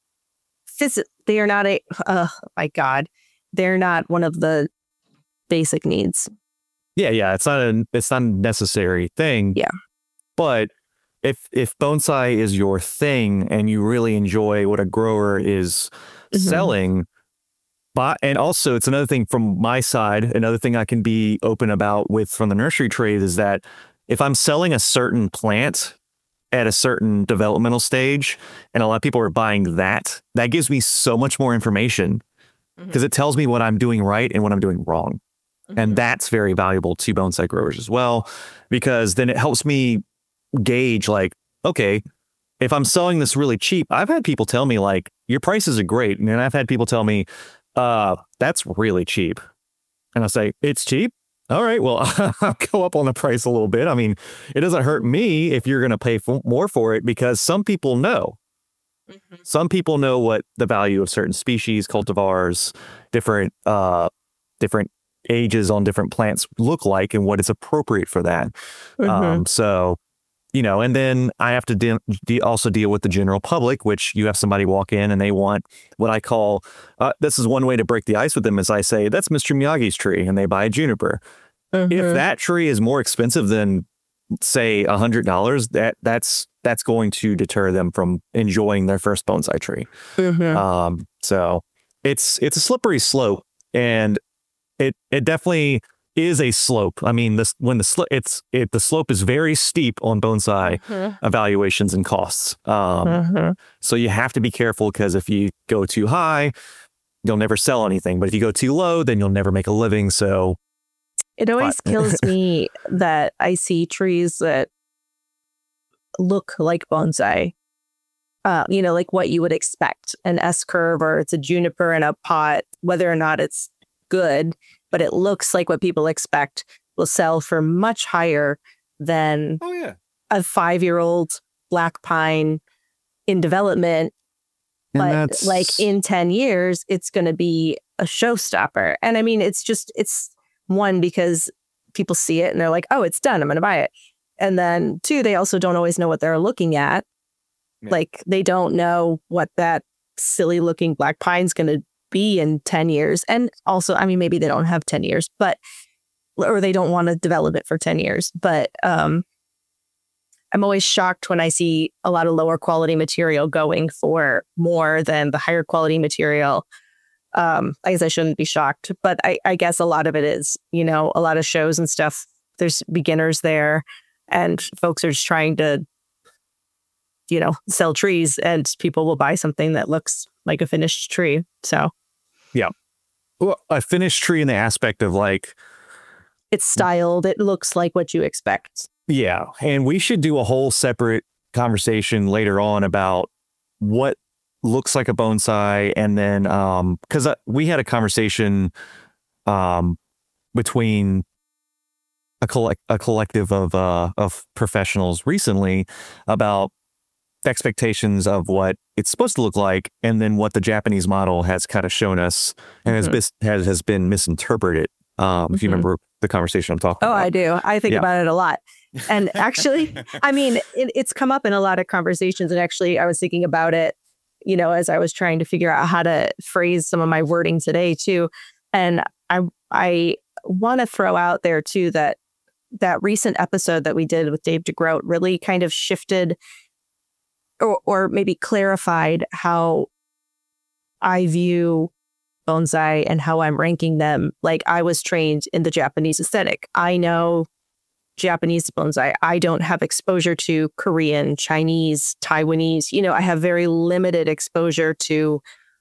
phys- they are not a, uh, my God, they're not one of the basic needs.
Yeah, yeah, it's not a, it's not a necessary thing.
Yeah.
But if if bonsai is your thing and you really enjoy what a grower is mm-hmm. selling, but and also it's another thing from my side, another thing I can be open about with from the nursery trade is that if I'm selling a certain plant at a certain developmental stage, and a lot of people are buying that, that gives me so much more information because mm-hmm. it tells me what I'm doing right and what I'm doing wrong. Mm-hmm. And that's very valuable to bonsai growers as well, because then it helps me gauge like, okay, if I'm selling this really cheap, I've had people tell me like, your prices are great. And then I've had people tell me, uh, that's really cheap. And I say, it's cheap. All right, well, I'll go up on the price a little bit. I mean, it doesn't hurt me if you're going to pay for more for it, because some people know. Mm-hmm. Some people know what the value of certain species, cultivars, different uh, different ages on different plants look like and what is appropriate for that. Mm-hmm. Um, so, you know, and then I have to de- de- also deal with the general public, which you have somebody walk in and they want what I call, uh, this is one way to break the ice with them, is I say, that's Mister Miyagi's tree, and they buy a juniper. Mm-hmm. If that tree is more expensive than, say, a hundred dollars, that that's that's going to deter them from enjoying their first bonsai tree. Mm-hmm. Um, so it's it's a slippery slope, and it it definitely is a slope. I mean, this when the sl- it's it the slope is very steep on bonsai mm-hmm. evaluations and costs. Um, mm-hmm. So you have to be careful, because if you go too high, you'll never sell anything. But if you go too low, then you'll never make a living. So.
It always kills me that I see trees that look like bonsai, uh, you know, like what you would expect, an S-curve, or it's a juniper in a pot, whether or not it's good, but it looks like what people expect, will sell for much higher than
oh, yeah.
a five-year-old black pine in development. And but that's... like in ten years, it's going to be a showstopper. And I mean, it's just, it's, one, because people see it and they're like, oh, it's done, I'm going to buy it. And then two, they also don't always know what they're looking at. Yeah. Like they don't know what that silly looking black pine's going to be in ten years. And also, I mean, maybe they don't have ten years, but, or they don't want to develop it for ten years. But um, I'm always shocked when I see a lot of lower quality material going for more than the higher quality material. Um, I guess I shouldn't be shocked, but I, I guess a lot of it is, you know, a lot of shows and stuff, there's beginners there and folks are just trying to, you know, sell trees, and people will buy something that looks like a finished tree. So,
yeah. Well, a finished tree in the aspect of like,
it's styled, it looks like what you expect.
Yeah. And we should do a whole separate conversation later on about what looks like a bonsai, and then um because we had a conversation um between a collect a collective of uh of professionals recently about expectations of what it's supposed to look like, and then what the Japanese model has kind of shown us and mm-hmm. has, has has been misinterpreted. Um mm-hmm. If you remember the conversation I'm talking
oh,
about.
I do. I think yeah. about it a lot. And actually, I mean, it, it's come up in a lot of conversations, and actually I was thinking about it, you know, as I was trying to figure out how to phrase some of my wording today too. And I, I want to throw out there too that that recent episode that we did with Dave DeGroat really kind of shifted or, or maybe clarified how I view bonsai and how I'm ranking them. Like, I was trained in the Japanese aesthetic. I know Japanese bonsai. I don't have exposure to Korean, Chinese, Taiwanese. You know, I have very limited exposure to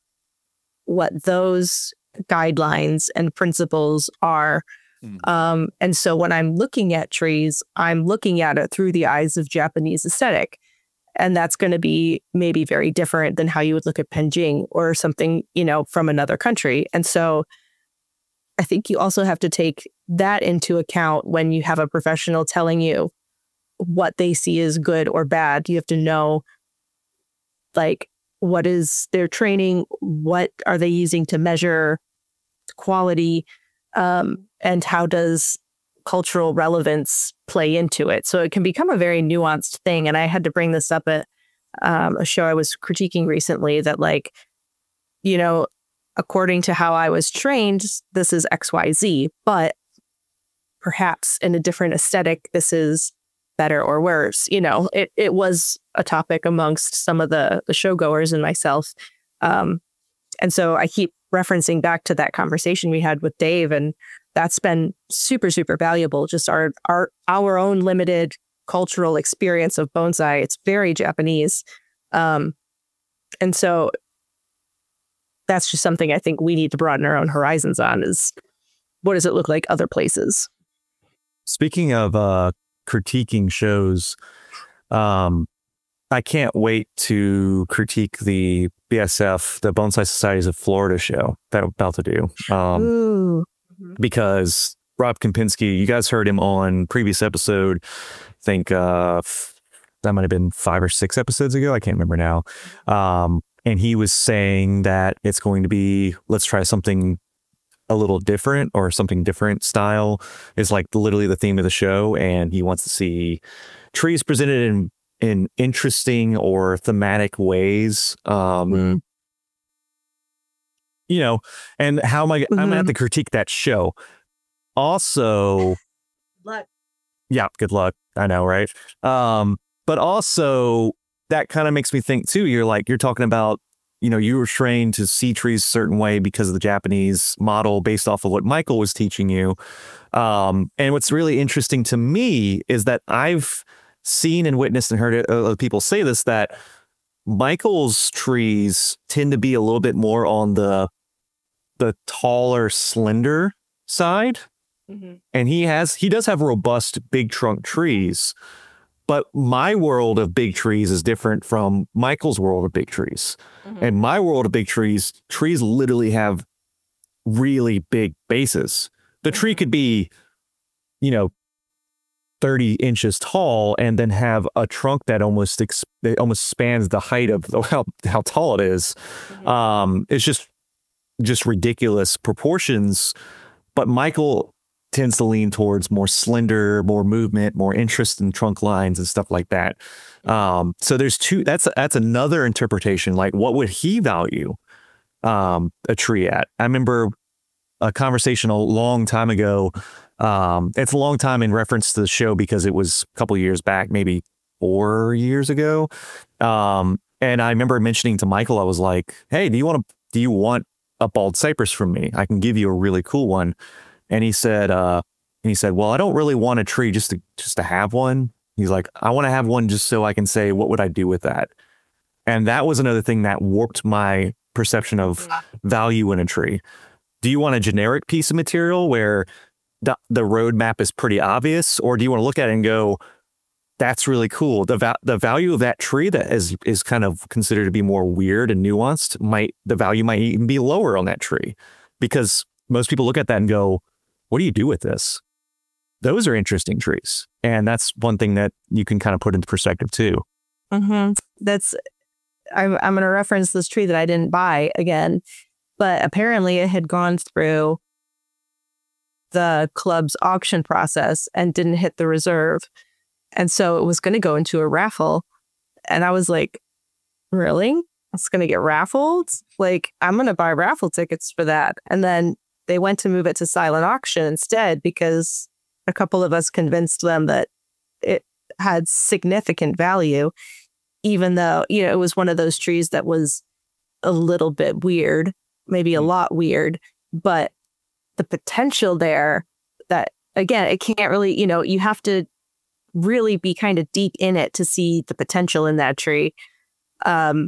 what those guidelines and principles are. Mm. Um, and so when I'm looking at trees, I'm looking at it through the eyes of Japanese aesthetic. And that's going to be maybe very different than how you would look at Penjing or something, you know, from another country. And so I think you also have to take that into account when you have a professional telling you what they see as good or bad. You have to know, like, what is their training? What are they using to measure quality? Um, and how does cultural relevance play into it? So it can become a very nuanced thing. And I had to bring this up at um, a show I was critiquing recently that, like, you know, according to how I was trained, this is X Y Z, but perhaps in a different aesthetic, this is better or worse. You know, it, it was a topic amongst some of the, the showgoers and myself. Um, and so I keep referencing back to that conversation we had with Dave, and that's been super, super valuable. Just our our our own limited cultural experience of bonsai. It's very Japanese. Um, and so that's just something I think we need to broaden our own horizons on, is what does it look like other places?
Speaking of uh, critiquing shows, um, I can't wait to critique the B S F, the Bonsai Societies of Florida show that I'm about to do. Um,
Ooh.
Because Rob Kempinski, you guys heard him on previous episode, I think uh, f- that might have been five or six episodes ago. I can't remember now. Um, and he was saying that it's going to be, let's try something a little different, or something different style is like literally the theme of the show. And he wants to see trees presented in, in interesting or thematic ways. Um, mm. You know, and how am I, mm-hmm. I'm gonna have to critique that show. Also,
luck.
Yeah, good luck. I know, right? Um, but also that kind of makes me think too, you're like, you're talking about, you know, you were trained to see trees a certain way because of the Japanese model based off of what Michael was teaching you. Um, and what's really interesting to me is that I've seen and witnessed and heard other people say this, that Michael's trees tend to be a little bit more on the the taller, slender side. Mm-hmm. And he has, he does have robust big trunk trees, but my world of big trees is different from Michael's world of big trees. Mm-hmm. And my world of big trees, trees literally have really big bases. The mm-hmm. tree could be, you know, thirty inches tall and then have a trunk that almost, ex- that almost spans the height of how, how tall it is. Mm-hmm. Um, it's just, just ridiculous proportions, but Michael tends to lean towards more slender, more movement, more interest in trunk lines and stuff like that. Um, so there's two, that's, that's another interpretation. Like, what would he value um, a tree at? I remember a conversation a long time ago. Um, it's a long time in reference to the show because it was a couple years back, maybe four years ago. Um, and I remember mentioning to Michael, I was like, hey, do you want to, do you want a bald cypress from me? I can give you a really cool one. And he said, uh, and he said, well, I don't really want a tree just to, just to have one. He's like, I want to have one just so I can say, what would I do with that? And that was another thing that warped my perception of value in a tree. Do you want a generic piece of material where the, the roadmap is pretty obvious? Or do you want to look at it and go, that's really cool. The va- the value of that tree that is is kind of considered to be more weird and nuanced, might the value might even be lower on that tree, because most people look at that and go, what do you do with this? Those are interesting trees. And that's one thing that you can kind of put into perspective too.
Mm-hmm. That's, I'm, I'm going to reference this tree that I didn't buy again, but apparently it had gone through the club's auction process and didn't hit the reserve. And so it was going to go into a raffle. And I was like, really? It's going to get raffled? Like, I'm going to buy raffle tickets for that. And then they went to move it to silent auction instead because a couple of us convinced them that it had significant value, even though, you know, it was one of those trees that was a little bit weird, maybe a lot weird, but the potential there that, again, it can't really, you know, you have to really be kind of deep in it to see the potential in that tree. Um,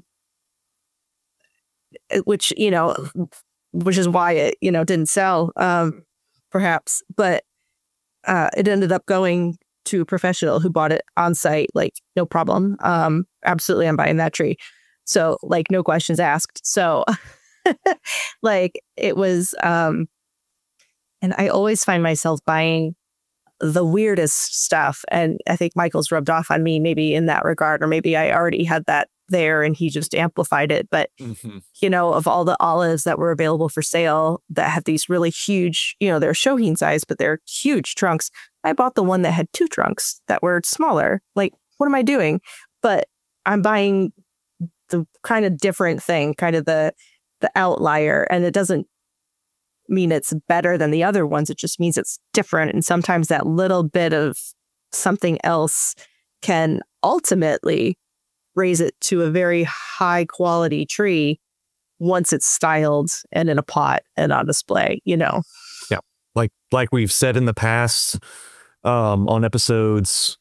which, you know, which is why it, you know, didn't sell, um, perhaps. But uh, it ended up going to a professional who bought it on site, like, no problem. Um, absolutely, I'm buying that tree. So, like, no questions asked. So, like, it was, um, and I always find myself buying the weirdest stuff. And I think Michael's rubbed off on me maybe in that regard, or maybe I already had that there and he just amplified it. But, mm-hmm. you know, of all the olives that were available for sale that have these really huge, you know, they're Shohin size, but they're huge trunks. I bought the one that had two trunks that were smaller. Like, what am I doing? But I'm buying the kind of different thing, kind of the the outlier. And it doesn't mean it's better than the other ones. It just means it's different. And sometimes that little bit of something else can ultimately raise it to a very high quality tree once it's styled and in a pot and on display, you know?
Yeah. Like, like we've said in the past, um, on episodes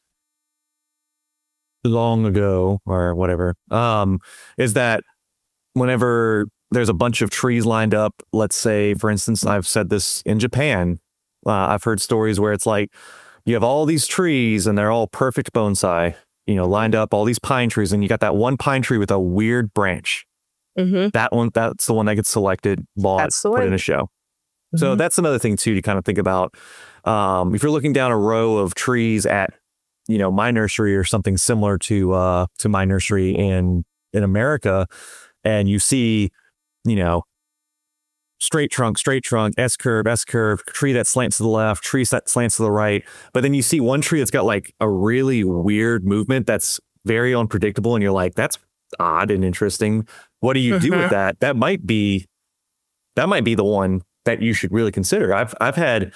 long ago or whatever, um, is that whenever there's a bunch of trees lined up, let's say, for instance, I've said this in Japan, uh, I've heard stories where it's like, you have all these trees and they're all perfect bonsai, you know, lined up, all these pine trees, and you got that one pine tree with a weird branch. Mm-hmm. That one, that's the one that gets selected, bought, put in a show. Mm-hmm. So that's another thing too to kind of think about. Um, if you're looking down a row of trees at, you know, my nursery or something similar to uh, to my nursery in in America, and you see, you know, straight trunk, straight trunk, S curve, S curve, tree that slants to the left, tree that slants to the right. But then you see one tree that's got like a really weird movement that's very unpredictable. And you're like, that's odd and interesting. What do you do with that? That might be, that might be the one that you should really consider. I've, I've had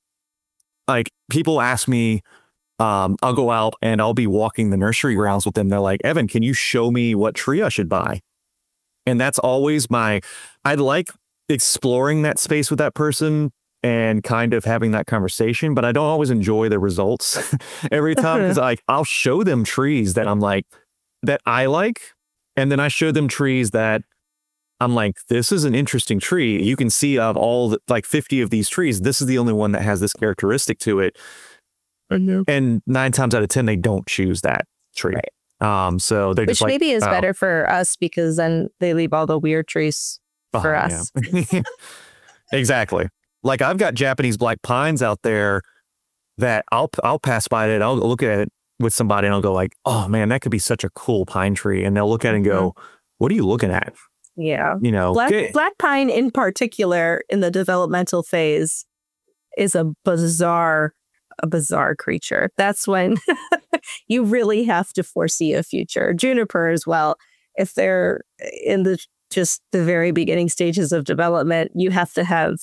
like people ask me, um, I'll go out and I'll be walking the nursery grounds with them. They're like, Evan, can you show me what tree I should buy? And that's always my, I'd like exploring that space with that person and kind of having that conversation, but I don't always enjoy the results every time, because like I'll show them trees that I'm like, that I like, and then I show them trees that I'm like, this is an interesting tree. You can see of all the, like fifty of these trees, this is the only one that has this characteristic to it. I know. And nine times out of ten, they don't choose that tree. Right. Um, so they're
Which
just like,
maybe is
oh.
better for us, because then they leave all the weird trees for uh, us.
Yeah. Exactly. Like I've got Japanese black pines out there that I'll I'll pass by it. I'll look at it with somebody and I'll go like, oh man, that could be such a cool pine tree. And they'll look at it and go, what are you looking at?
Yeah.
You know,
black
get,
black pine in particular in the developmental phase is a bizarre, a bizarre creature. That's when you really have to foresee a future. Juniper as well. If they're in the just the very beginning stages of development, you have to have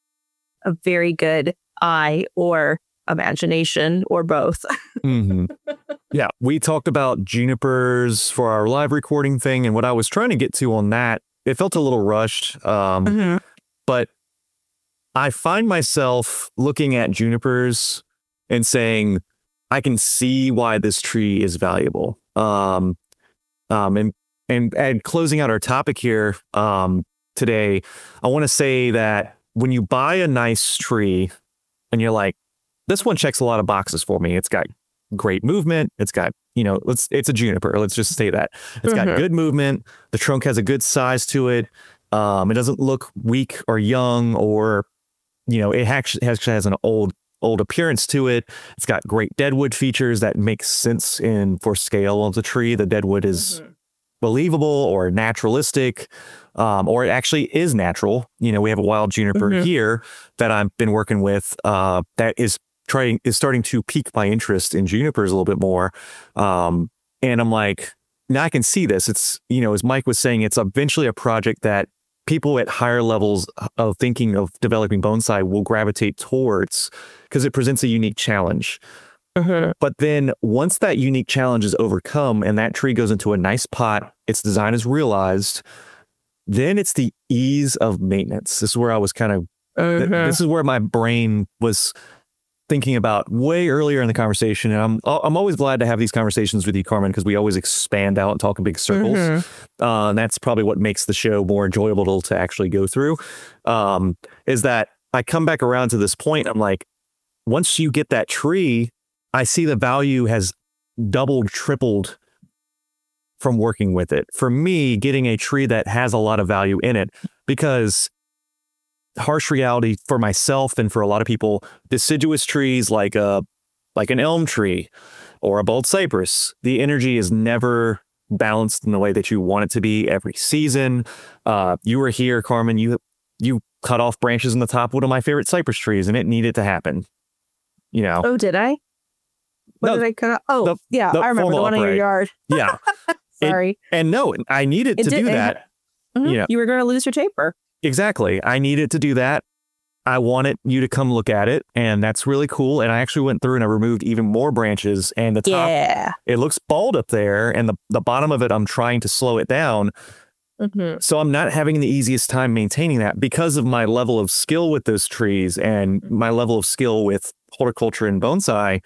a very good eye or imagination or both. Mm-hmm.
Yeah, we talked about junipers for our live recording thing, and what I was trying to get to on that, it felt a little rushed, um, mm-hmm. but I find myself looking at junipers and saying, I can see why this tree is valuable. Um, um, and, and, and closing out our topic here um, today, I want to say that when you buy a nice tree and you're like, this one checks a lot of boxes for me. It's got great movement. It's got, you know, let's, it's a juniper. Let's just say that. It's mm-hmm. got good movement. The trunk has a good size to it. Um, it doesn't look weak or young, or, you know, it actually has, has an old, old appearance to it. It's got great deadwood features that make sense in for scale of the tree. The deadwood is mm-hmm. believable or naturalistic, um, or it actually is natural. You know, we have a wild juniper mm-hmm. here that I've been working with uh, that is trying is starting to pique my interest in junipers a little bit more. Um, and I'm like, now I can see this. It's, you know, as Mike was saying, it's eventually a project that people at higher levels of thinking of developing bonsai will gravitate towards because it presents a unique challenge.
Mm-hmm.
But then once that unique challenge is overcome and that tree goes into a nice pot, its design is realized, then it's the ease of maintenance. This is where I was kind of,
Mm-hmm.
th- this is where my brain was thinking about way earlier in the conversation. And I'm I'm always glad to have these conversations with you, Carmen, because we always expand out and talk in big circles.
Mm-hmm.
Uh, and that's probably what makes the show more enjoyable to, to actually go through, um, is that I come back around to this point. I'm like, once you get that tree, I see the value has doubled, tripled from working with it. For me, getting a tree that has a lot of value in it, because harsh reality for myself and for a lot of people, deciduous trees like a like an elm tree or a bald cypress, the energy is never balanced in the way that you want it to be every season. Uh, you were here, Carmen. You you cut off branches in the top of one of my favorite cypress trees, and it needed to happen. You know.
Oh, did I? What
No,
did I cut off? Oh,
the-
yeah,
the
I remember the
formal
one in your
upright.
yard.
Yeah.
Sorry.
And no, I needed
It
to
did-
do
it-
that.
Mhm.
Yeah.
You were going to lose your taper.
Exactly. I needed to do that. I wanted you to come look at it, and that's really cool. And I actually went through and I removed even more branches, and the top,
Yeah.
it looks bald up there, and the, the bottom of it, I'm trying to slow it down.
Mm-hmm.
So I'm not having the easiest time maintaining that because of my level of skill with those trees and my level of skill with horticulture and bonsai.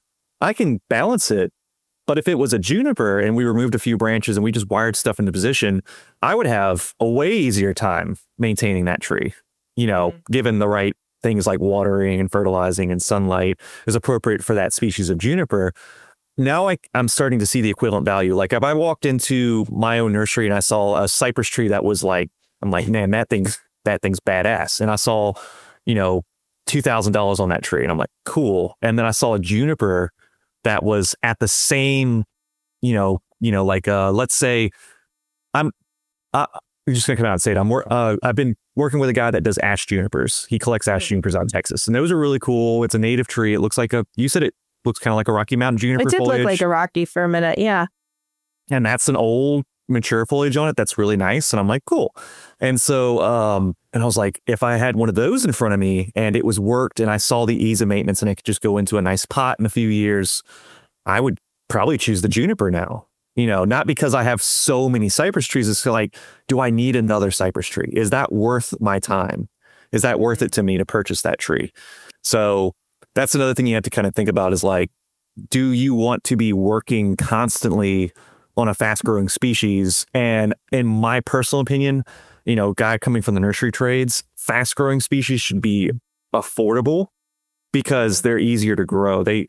I can balance it. But if it was a juniper and we removed a few branches and we just wired stuff into position, I would have a way easier time maintaining that tree, you know,
Mhm.
given the right things like watering and fertilizing and sunlight is appropriate for that species of juniper. Now I, I'm starting to see the equivalent value. Like if I walked into my own nursery and I saw a cypress tree that was like, I'm like, man, that thing's, that thing's badass. And I saw, you know, two thousand dollars on that tree. And I'm like, cool. And then I saw a juniper that was at the same, you know, you know, like, uh, let's say I'm, uh, I'm just gonna come out and say it. I'm, wor- uh, I've been working with a guy that does ash junipers. He collects ash junipers out in Texas, and those are really cool. It's a native tree. It looks like a, you said it looks kind of like a Rocky Mountain juniper
It did
foliage.
look like a Rocky for a minute. Yeah.
And that's an old mature foliage on it. That's really nice. And I'm like, cool. And so, um, and I was like, if I had one of those in front of me and it was worked and I saw the ease of maintenance and it could just go into a nice pot in a few years, I would probably choose the juniper now, you know, not because I have so many cypress trees. It's like, do I need another cypress tree? Is that worth my time? Is that worth it to me to purchase that tree? So that's another thing you have to kind of think about is like, do you want to be working constantly on a fast growing species? And in my personal opinion, you know, guy coming from the nursery trades, fast growing species should be affordable because they're easier to grow. They,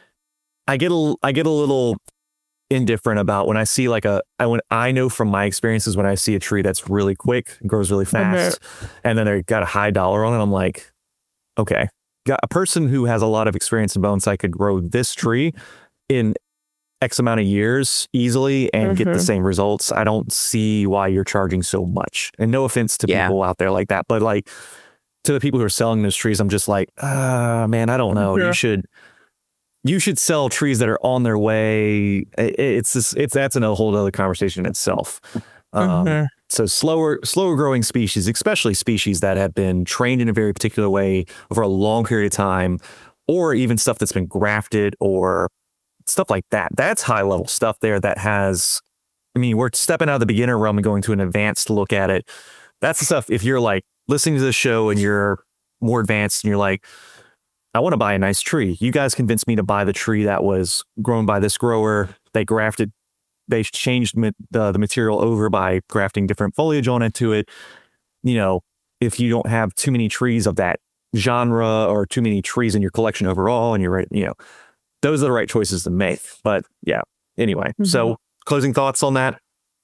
I get a, I get a little indifferent about when I see like a, I, when I know from my experiences, when I see a tree that's really quick and grows really fast and then they got a high dollar on it, I'm like, okay, got a person who has a lot of experience in bonsai could grow this tree in X amount of years easily and get the
Mhm.
same results. I don't see why you're charging so much. And no offense to
Yeah.
people out there like that, but like to the people who are selling those trees, I'm just like, ah, man, I don't know.
Yeah.
You should, you should sell trees that are on their way. It- It's just, it's, that's a whole other conversation in itself. Um,
Mhm.
So slower, slower growing species, especially species that have been trained in a very particular way over a long period of time, or even stuff that's been grafted or stuff like that. That's high level stuff there that has, I mean, we're stepping out of the beginner realm and going to an advanced look at it. That's the stuff. If you're like listening to this show and you're more advanced and you're like, I want to buy a nice tree. You guys convinced me to buy the tree that was grown by this grower. They grafted, they changed ma- the, the material over by grafting different foliage on it to it. You know, if you don't have too many trees of that genre or too many trees in your collection overall and you're right, you know, those are the right choices to make. But yeah, anyway,
Mhm.
so closing thoughts on that?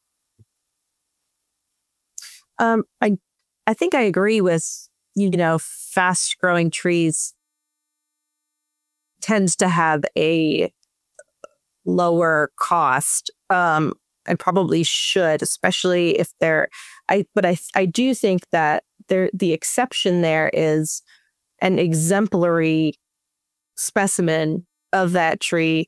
Um, I, I think I agree with, you know, fast growing trees tends to have a lower cost, um, and probably should, especially if they're, I, but I, I do think that there, the exception there is an exemplary specimen of that tree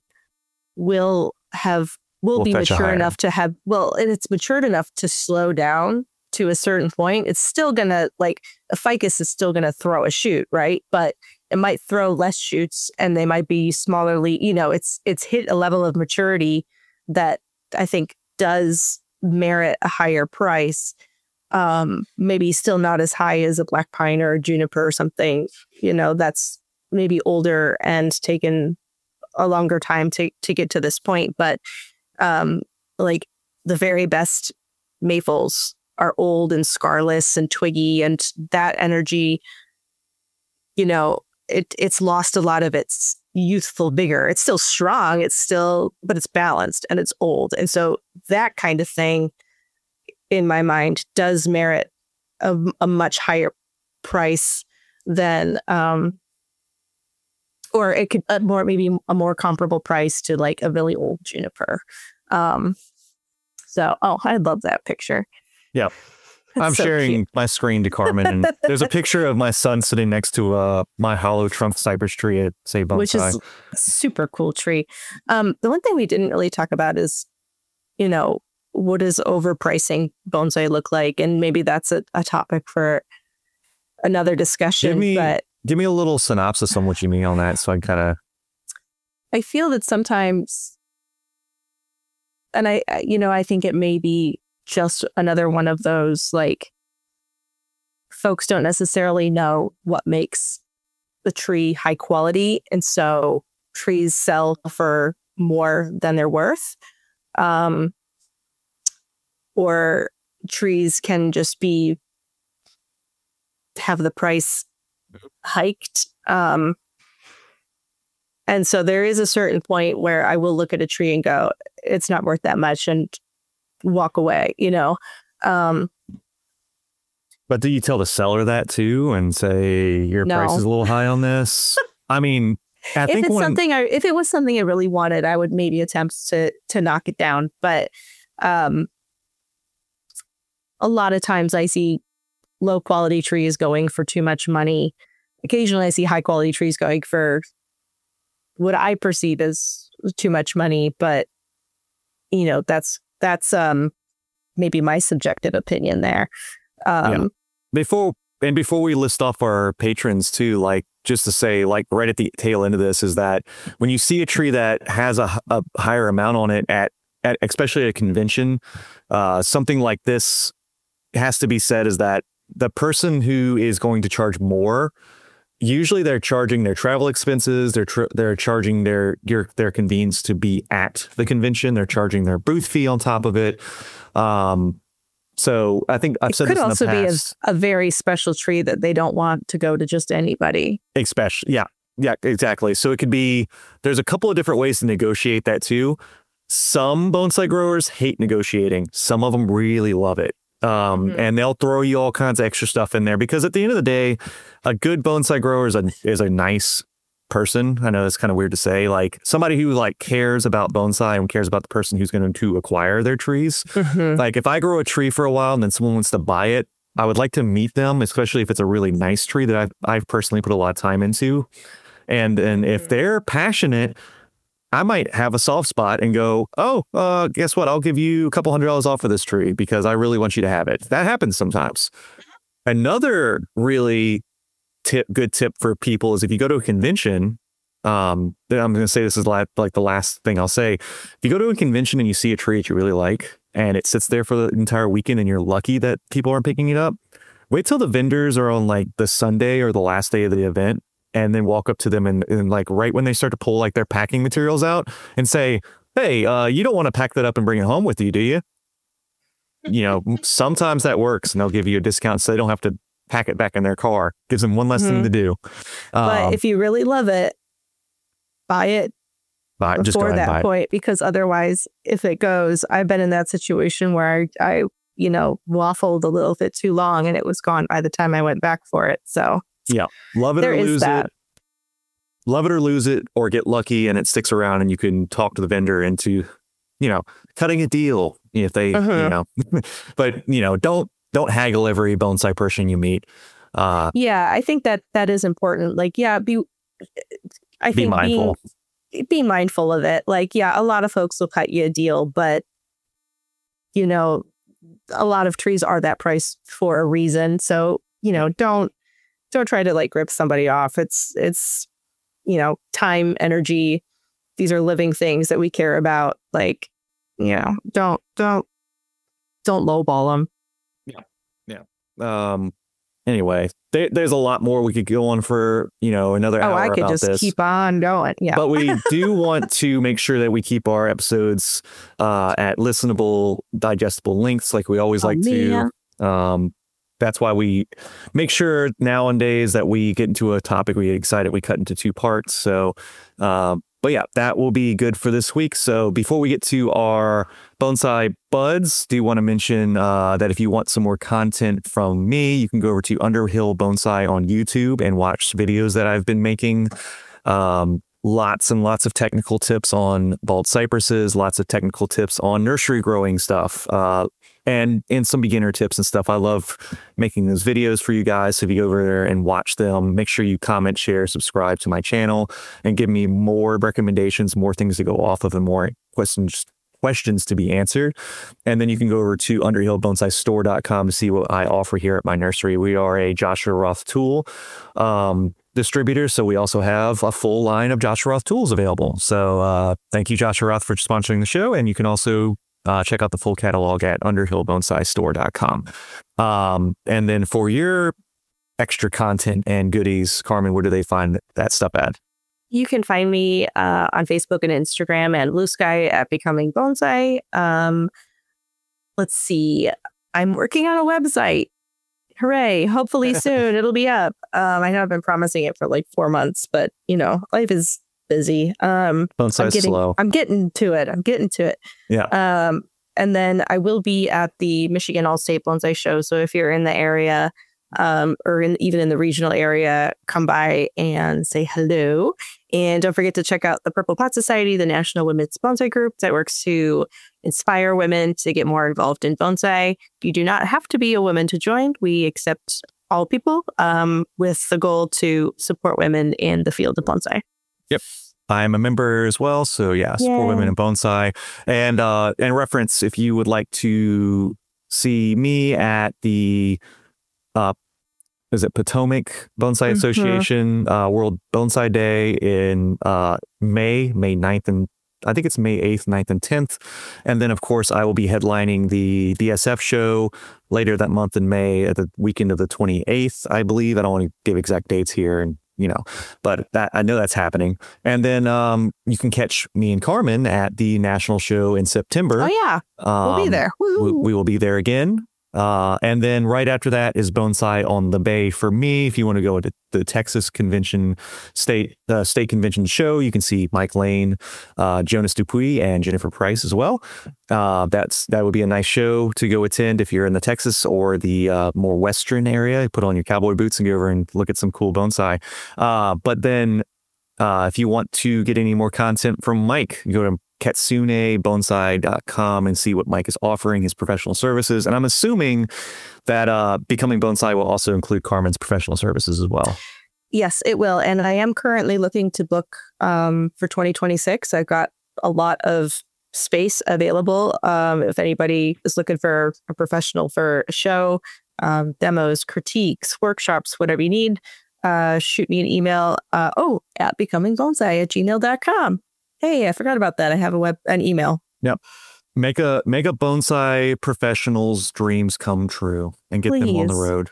will have, will
Will
be
fetch a
mature
higher.
enough to have, well, and it's matured enough to slow down to a certain point, it's still going to, like, a ficus is still going to throw a shoot, right? But it might throw less shoots and they might be smaller, le- you know, it's it's hit a level of maturity that I think does merit a higher price. Um, maybe still not as high as a black pine or a juniper or something, you know, that's maybe older and taken a longer time to, to get to this point. But um, like the very best maples are old and scarless and twiggy, and that energy, you know, it it's lost a lot of its youthful vigor. It's still strong, it's still, but it's balanced and it's old. And so that kind of thing, in my mind, does merit a, a much higher price than, um, or it could uh, more maybe a more comparable price to like a really old juniper. Um, so, oh, I love that picture.
Yeah. I'm so sharing cute. My screen to Carmen, and there's a picture of my son sitting next to uh, my hollow trunk cypress tree at Say Bonsai.
Which is a super cool tree. Um, the one thing we didn't really talk about is, you know, what does overpricing bonsai look like? And maybe that's a, a topic for another discussion.
Give me,
but
give me a little synopsis on what you mean on that, so I kind of...
I feel that sometimes, and I, you know, I think it may be just another one of those, like, folks don't necessarily know what makes the tree high quality. And so trees sell for more than they're worth. Um, or trees can just be, have the price hiked. Um, and so there is a certain point where I will look at a tree and go, it's not worth that much, and walk away, you know. Um,
but do you tell the seller that too and say your
no.
price is a little high on this? I mean, I
if
think
it's
when,
something I, if it was something I really wanted, I would maybe attempt to to knock it down. But um, a lot of times I see low quality trees going for too much money. Occasionally I see high quality trees going for what I perceive as too much money. But, you know, that's that's um, maybe my subjective opinion there. Um,
yeah. Before and before we list off our patrons too, like, just to say, like, right at the tail end of this is that when you see a tree that has a, a higher amount on it at, at especially at a convention, uh, something like this has to be said is that the person who is going to charge more, usually they're charging their travel expenses, they're tr- they're charging their, their their convenience to be at the convention, they're charging their booth fee on top of it. Um, so I think I've
it
said
could
this in
also
the
be
past.
a, a very special tree that they don't want to go to just anybody.
Especially, yeah, yeah, exactly. So it could be, there's a couple of different ways to negotiate that too. Some bonsai growers hate negotiating. Some of them really love it. Um, mm-hmm. And they'll throw you all kinds of extra stuff in there because at the end of the day, a good bonsai grower is a, is a nice person. I know that's kind of weird to say, like somebody who like cares about bonsai and cares about the person who's going to acquire their trees. Mm-hmm. Like if I grow a tree for a while and then someone wants to buy it, I would like to meet them, especially if it's a really nice tree that I've, I've personally put a lot of time into. And, and mm-hmm. if they're passionate, I might have a soft spot and go, oh, uh, guess what? I'll give you a couple hundred dollars off for this tree because I really want you to have it. That happens sometimes. Another really tip, good tip for people is if you go to a convention, um, I'm going to say this is like, like the last thing I'll say. If you go to a convention and you see a tree that you really like and it sits there for the entire weekend and you're lucky that people aren't picking it up, wait till the vendors are on like the Sunday or the last day of the event and then walk up to them and, and like right when they start to pull like their packing materials out and say, hey, uh, you don't want to pack that up and bring it home with you, do you? You know, sometimes that works and they'll give you a discount so they don't have to pack it back in their car. Gives them one less mm-hmm. thing to do.
But um, if you really love it, buy it
buy,
before
just go ahead
that
and buy
point,
it.
Because otherwise, if it goes, I've been in that situation where I, I, you know, waffled a little bit too long and it was gone by the time I went back for it. So
yeah, love it
there
or lose
that.
it. Love it or lose it, or get lucky and it sticks around and you can talk to the vendor into, you know, cutting a deal if they, uh-huh. you know, but, you know, don't, don't haggle every bonsai person you meet. Uh,
yeah, I think that that is important. Like, yeah, be, I
be
think
mindful.
Being, be mindful of it. Like, yeah, a lot of folks will cut you a deal, but, you know, a lot of trees are that price for a reason. So, you know, don't don't try to like rip somebody off. It's it's, you know, time, energy. These are living things that we care about. Like, you know, don't don't don't lowball them.
Yeah. Yeah. Um. Anyway, there, there's a lot more we could go on for, you know, another
oh,
hour
I could
about
just
this.
keep on going. Yeah.
But we do want to make sure that we keep our episodes uh, at listenable, digestible lengths, like we always
Oh,
like
Mia.
to. Um, that's why we make sure nowadays that we get into a topic, we get excited, we cut into two parts. So, um, but yeah, that will be good for this week. So before we get to our bonsai buds, do you want to mention uh, that if you want some more content from me, you can go over to Underhill Bonsai on YouTube and watch videos that I've been making. Um, lots and lots of technical tips on bald cypresses, lots of technical tips on nursery growing stuff, uh, and, and some beginner tips and stuff. I love making those videos for you guys. So if you go over there and watch them, make sure you comment, share, subscribe to my channel, and give me more recommendations, more things to go off of, and more questions questions to be answered. And then you can go over to underhill bonsai store dot com to see what I offer here at my nursery. We are a Joshua Roth tool um, distributor, so we also have a full line of Joshua Roth tools available. So uh, thank you, Joshua Roth, for sponsoring the show. And you can also uh, check out the full catalog at underhill bonsai store dot com. Um, and then for your extra content and goodies, Carmen, where do they find that stuff at?
You can find me uh, on Facebook and Instagram and Blue Sky at Becoming Bonsai. Um, let's see. I'm working on a website. Hooray. Hopefully soon it'll be up. Um, I know I've been promising it for like four months, but, you know, life is busy. Um,
Bonsai
I'm getting,
slow.
I'm getting to it. I'm getting to it.
Yeah.
Um, and then I will be at the Michigan All-State Bonsai Show. So if you're in the area, um, or in, even in the regional area, come by and say hello. And don't forget to check out the Purple Pot Society, the National Women's Bonsai Group that works to inspire women to get more involved in bonsai. You do not have to be a woman to join. We accept all people um, with the goal to support women in the field of bonsai.
Yep. I'm a member as well. So yeah, support
Yay.
women in bonsai. And, uh, and reference, if you would like to see me at the uh, is it Potomac Bonsai
Mm-hmm.
Association uh, World Bonsai Day in uh, May, May ninth, and I think it's May eighth, ninth, and tenth. And then, of course, I will be headlining the D S F show later that month in May at the weekend of the twenty-eighth, I believe. I don't want to give exact dates here, and you know, but that, I know that's happening. And then um, you can catch me and Carmen at the national show in September.
Oh, yeah.
Um,
We'll be there.
We,
Woo.
we will be there again. Uh, and then right after that is Bonsai on the Bay for me. If you want to go to the Texas Convention State uh, State Convention show, you can see Mike Lane, uh, Jonas Dupuis, and Jennifer Price as well. Uh, that's that would be a nice show to go attend if you're in the Texas or the uh, more western area. Put on your cowboy boots and go over and look at some cool bonsai. Uh, but then uh, if you want to get any more content from Mike, you go to katsune bonsai dot com and see what Mike is offering, his professional services. And I'm assuming that uh, Becoming Bonsai will also include Carmen's professional services as well.
Yes, it will. And I am currently looking to book um, for twenty twenty-six. I've got a lot of space available. Um, if anybody is looking for a professional for a show, um, demos, critiques, workshops, whatever you need, uh, shoot me an email. Uh, oh, at becoming bonsai at gmail dot com. Hey, I forgot about that. I have a web, an email.
Yep. Make a make a bonsai professional's dreams come true and get them on the
Please.
road.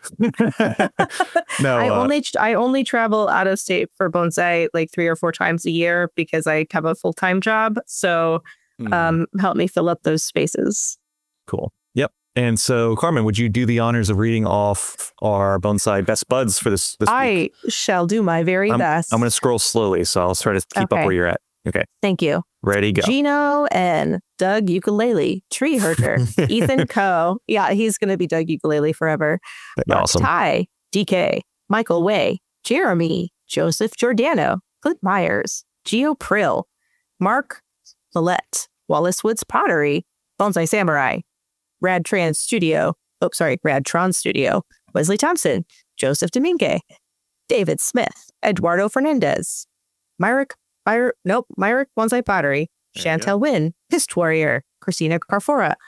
no,
I
uh,
only I only travel out of state for bonsai like three or four times a year because I have a full time job. So
mm,
um, help me fill up those spaces.
cool. Yep. And so, Carmen, would you do the honors of reading off our bonsai best buds for this this
I
week?
shall do my very
I'm,
best.
I'm going to scroll slowly, so I'll try to keep
Okay.
up where you're at. Okay,
Thank you.
ready, go.
Gino and Doug Ukulele, Tree Herder, Ethan Coe. Yeah, he's going to be Doug Ukulele forever. Mark
Awesome.
Ty, D K, Michael Way, Jeremy, Joseph Giordano, Clint Myers, Gio Prill, Mark Millette, Wallace Woods Pottery, Bonsai Samurai, Rad Trans Studio. Oh, sorry, Rad Tron Studio, Wesley Thompson, Joseph Domingue, David Smith, Eduardo Fernandez, Myrick, Myrick, nope, Myrick Bonsai Pottery,
There you
Chantel Wynn, Fist Warrior, Christina Carfora,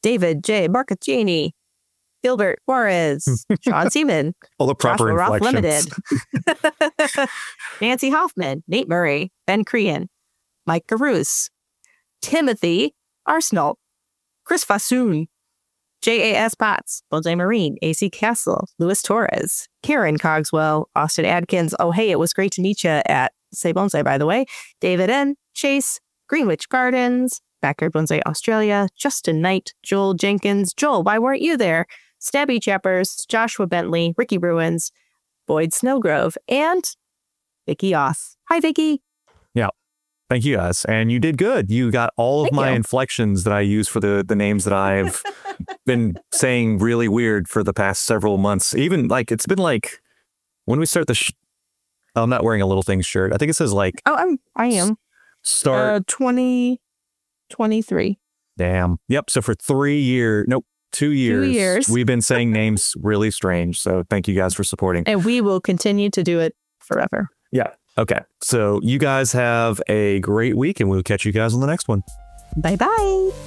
David J. Marcaccini, Gilbert Juarez, Sean Seaman,
All the proper
Joshua Roth
inflections.
Limited, Nancy Hoffman, Nate Murray, Ben Crean, Mike Carouse, Timothy Arsenal, Chris Fassoon, J A S Potts, Bonsai Marine, A C Castle, Luis Torres, Karen Cogswell, Austin Adkins. Oh, hey, it was great to meet you at Say Bonsai, by the way. David N., Chase, Greenwich Gardens, Backyard Bonsai Australia, Justin Knight, Joel Jenkins. Joel, why weren't you there? Stabby Chappers, Joshua Bentley, Ricky Bruins, Boyd Snowgrove, and Vicky Oss. Hi, Vicky.
Yeah. Thank you guys. And you did good. You got all of
Thank
my
you.
inflections that I use for the, the names that I've been saying really weird for the past several months. Even like, it's been like, when we start the, sh- I'm not wearing a Little Things shirt. I think it says like,
Oh, I'm, I am.
start.
Uh, twenty twenty-three.
Damn. Yep. So for three years, nope, two years,
years.
we've been saying names really strange. So thank you guys for supporting.
And we will continue to do it forever.
Yeah. Okay. So you guys have a great week and we'll catch you guys on the next one.
Bye-bye.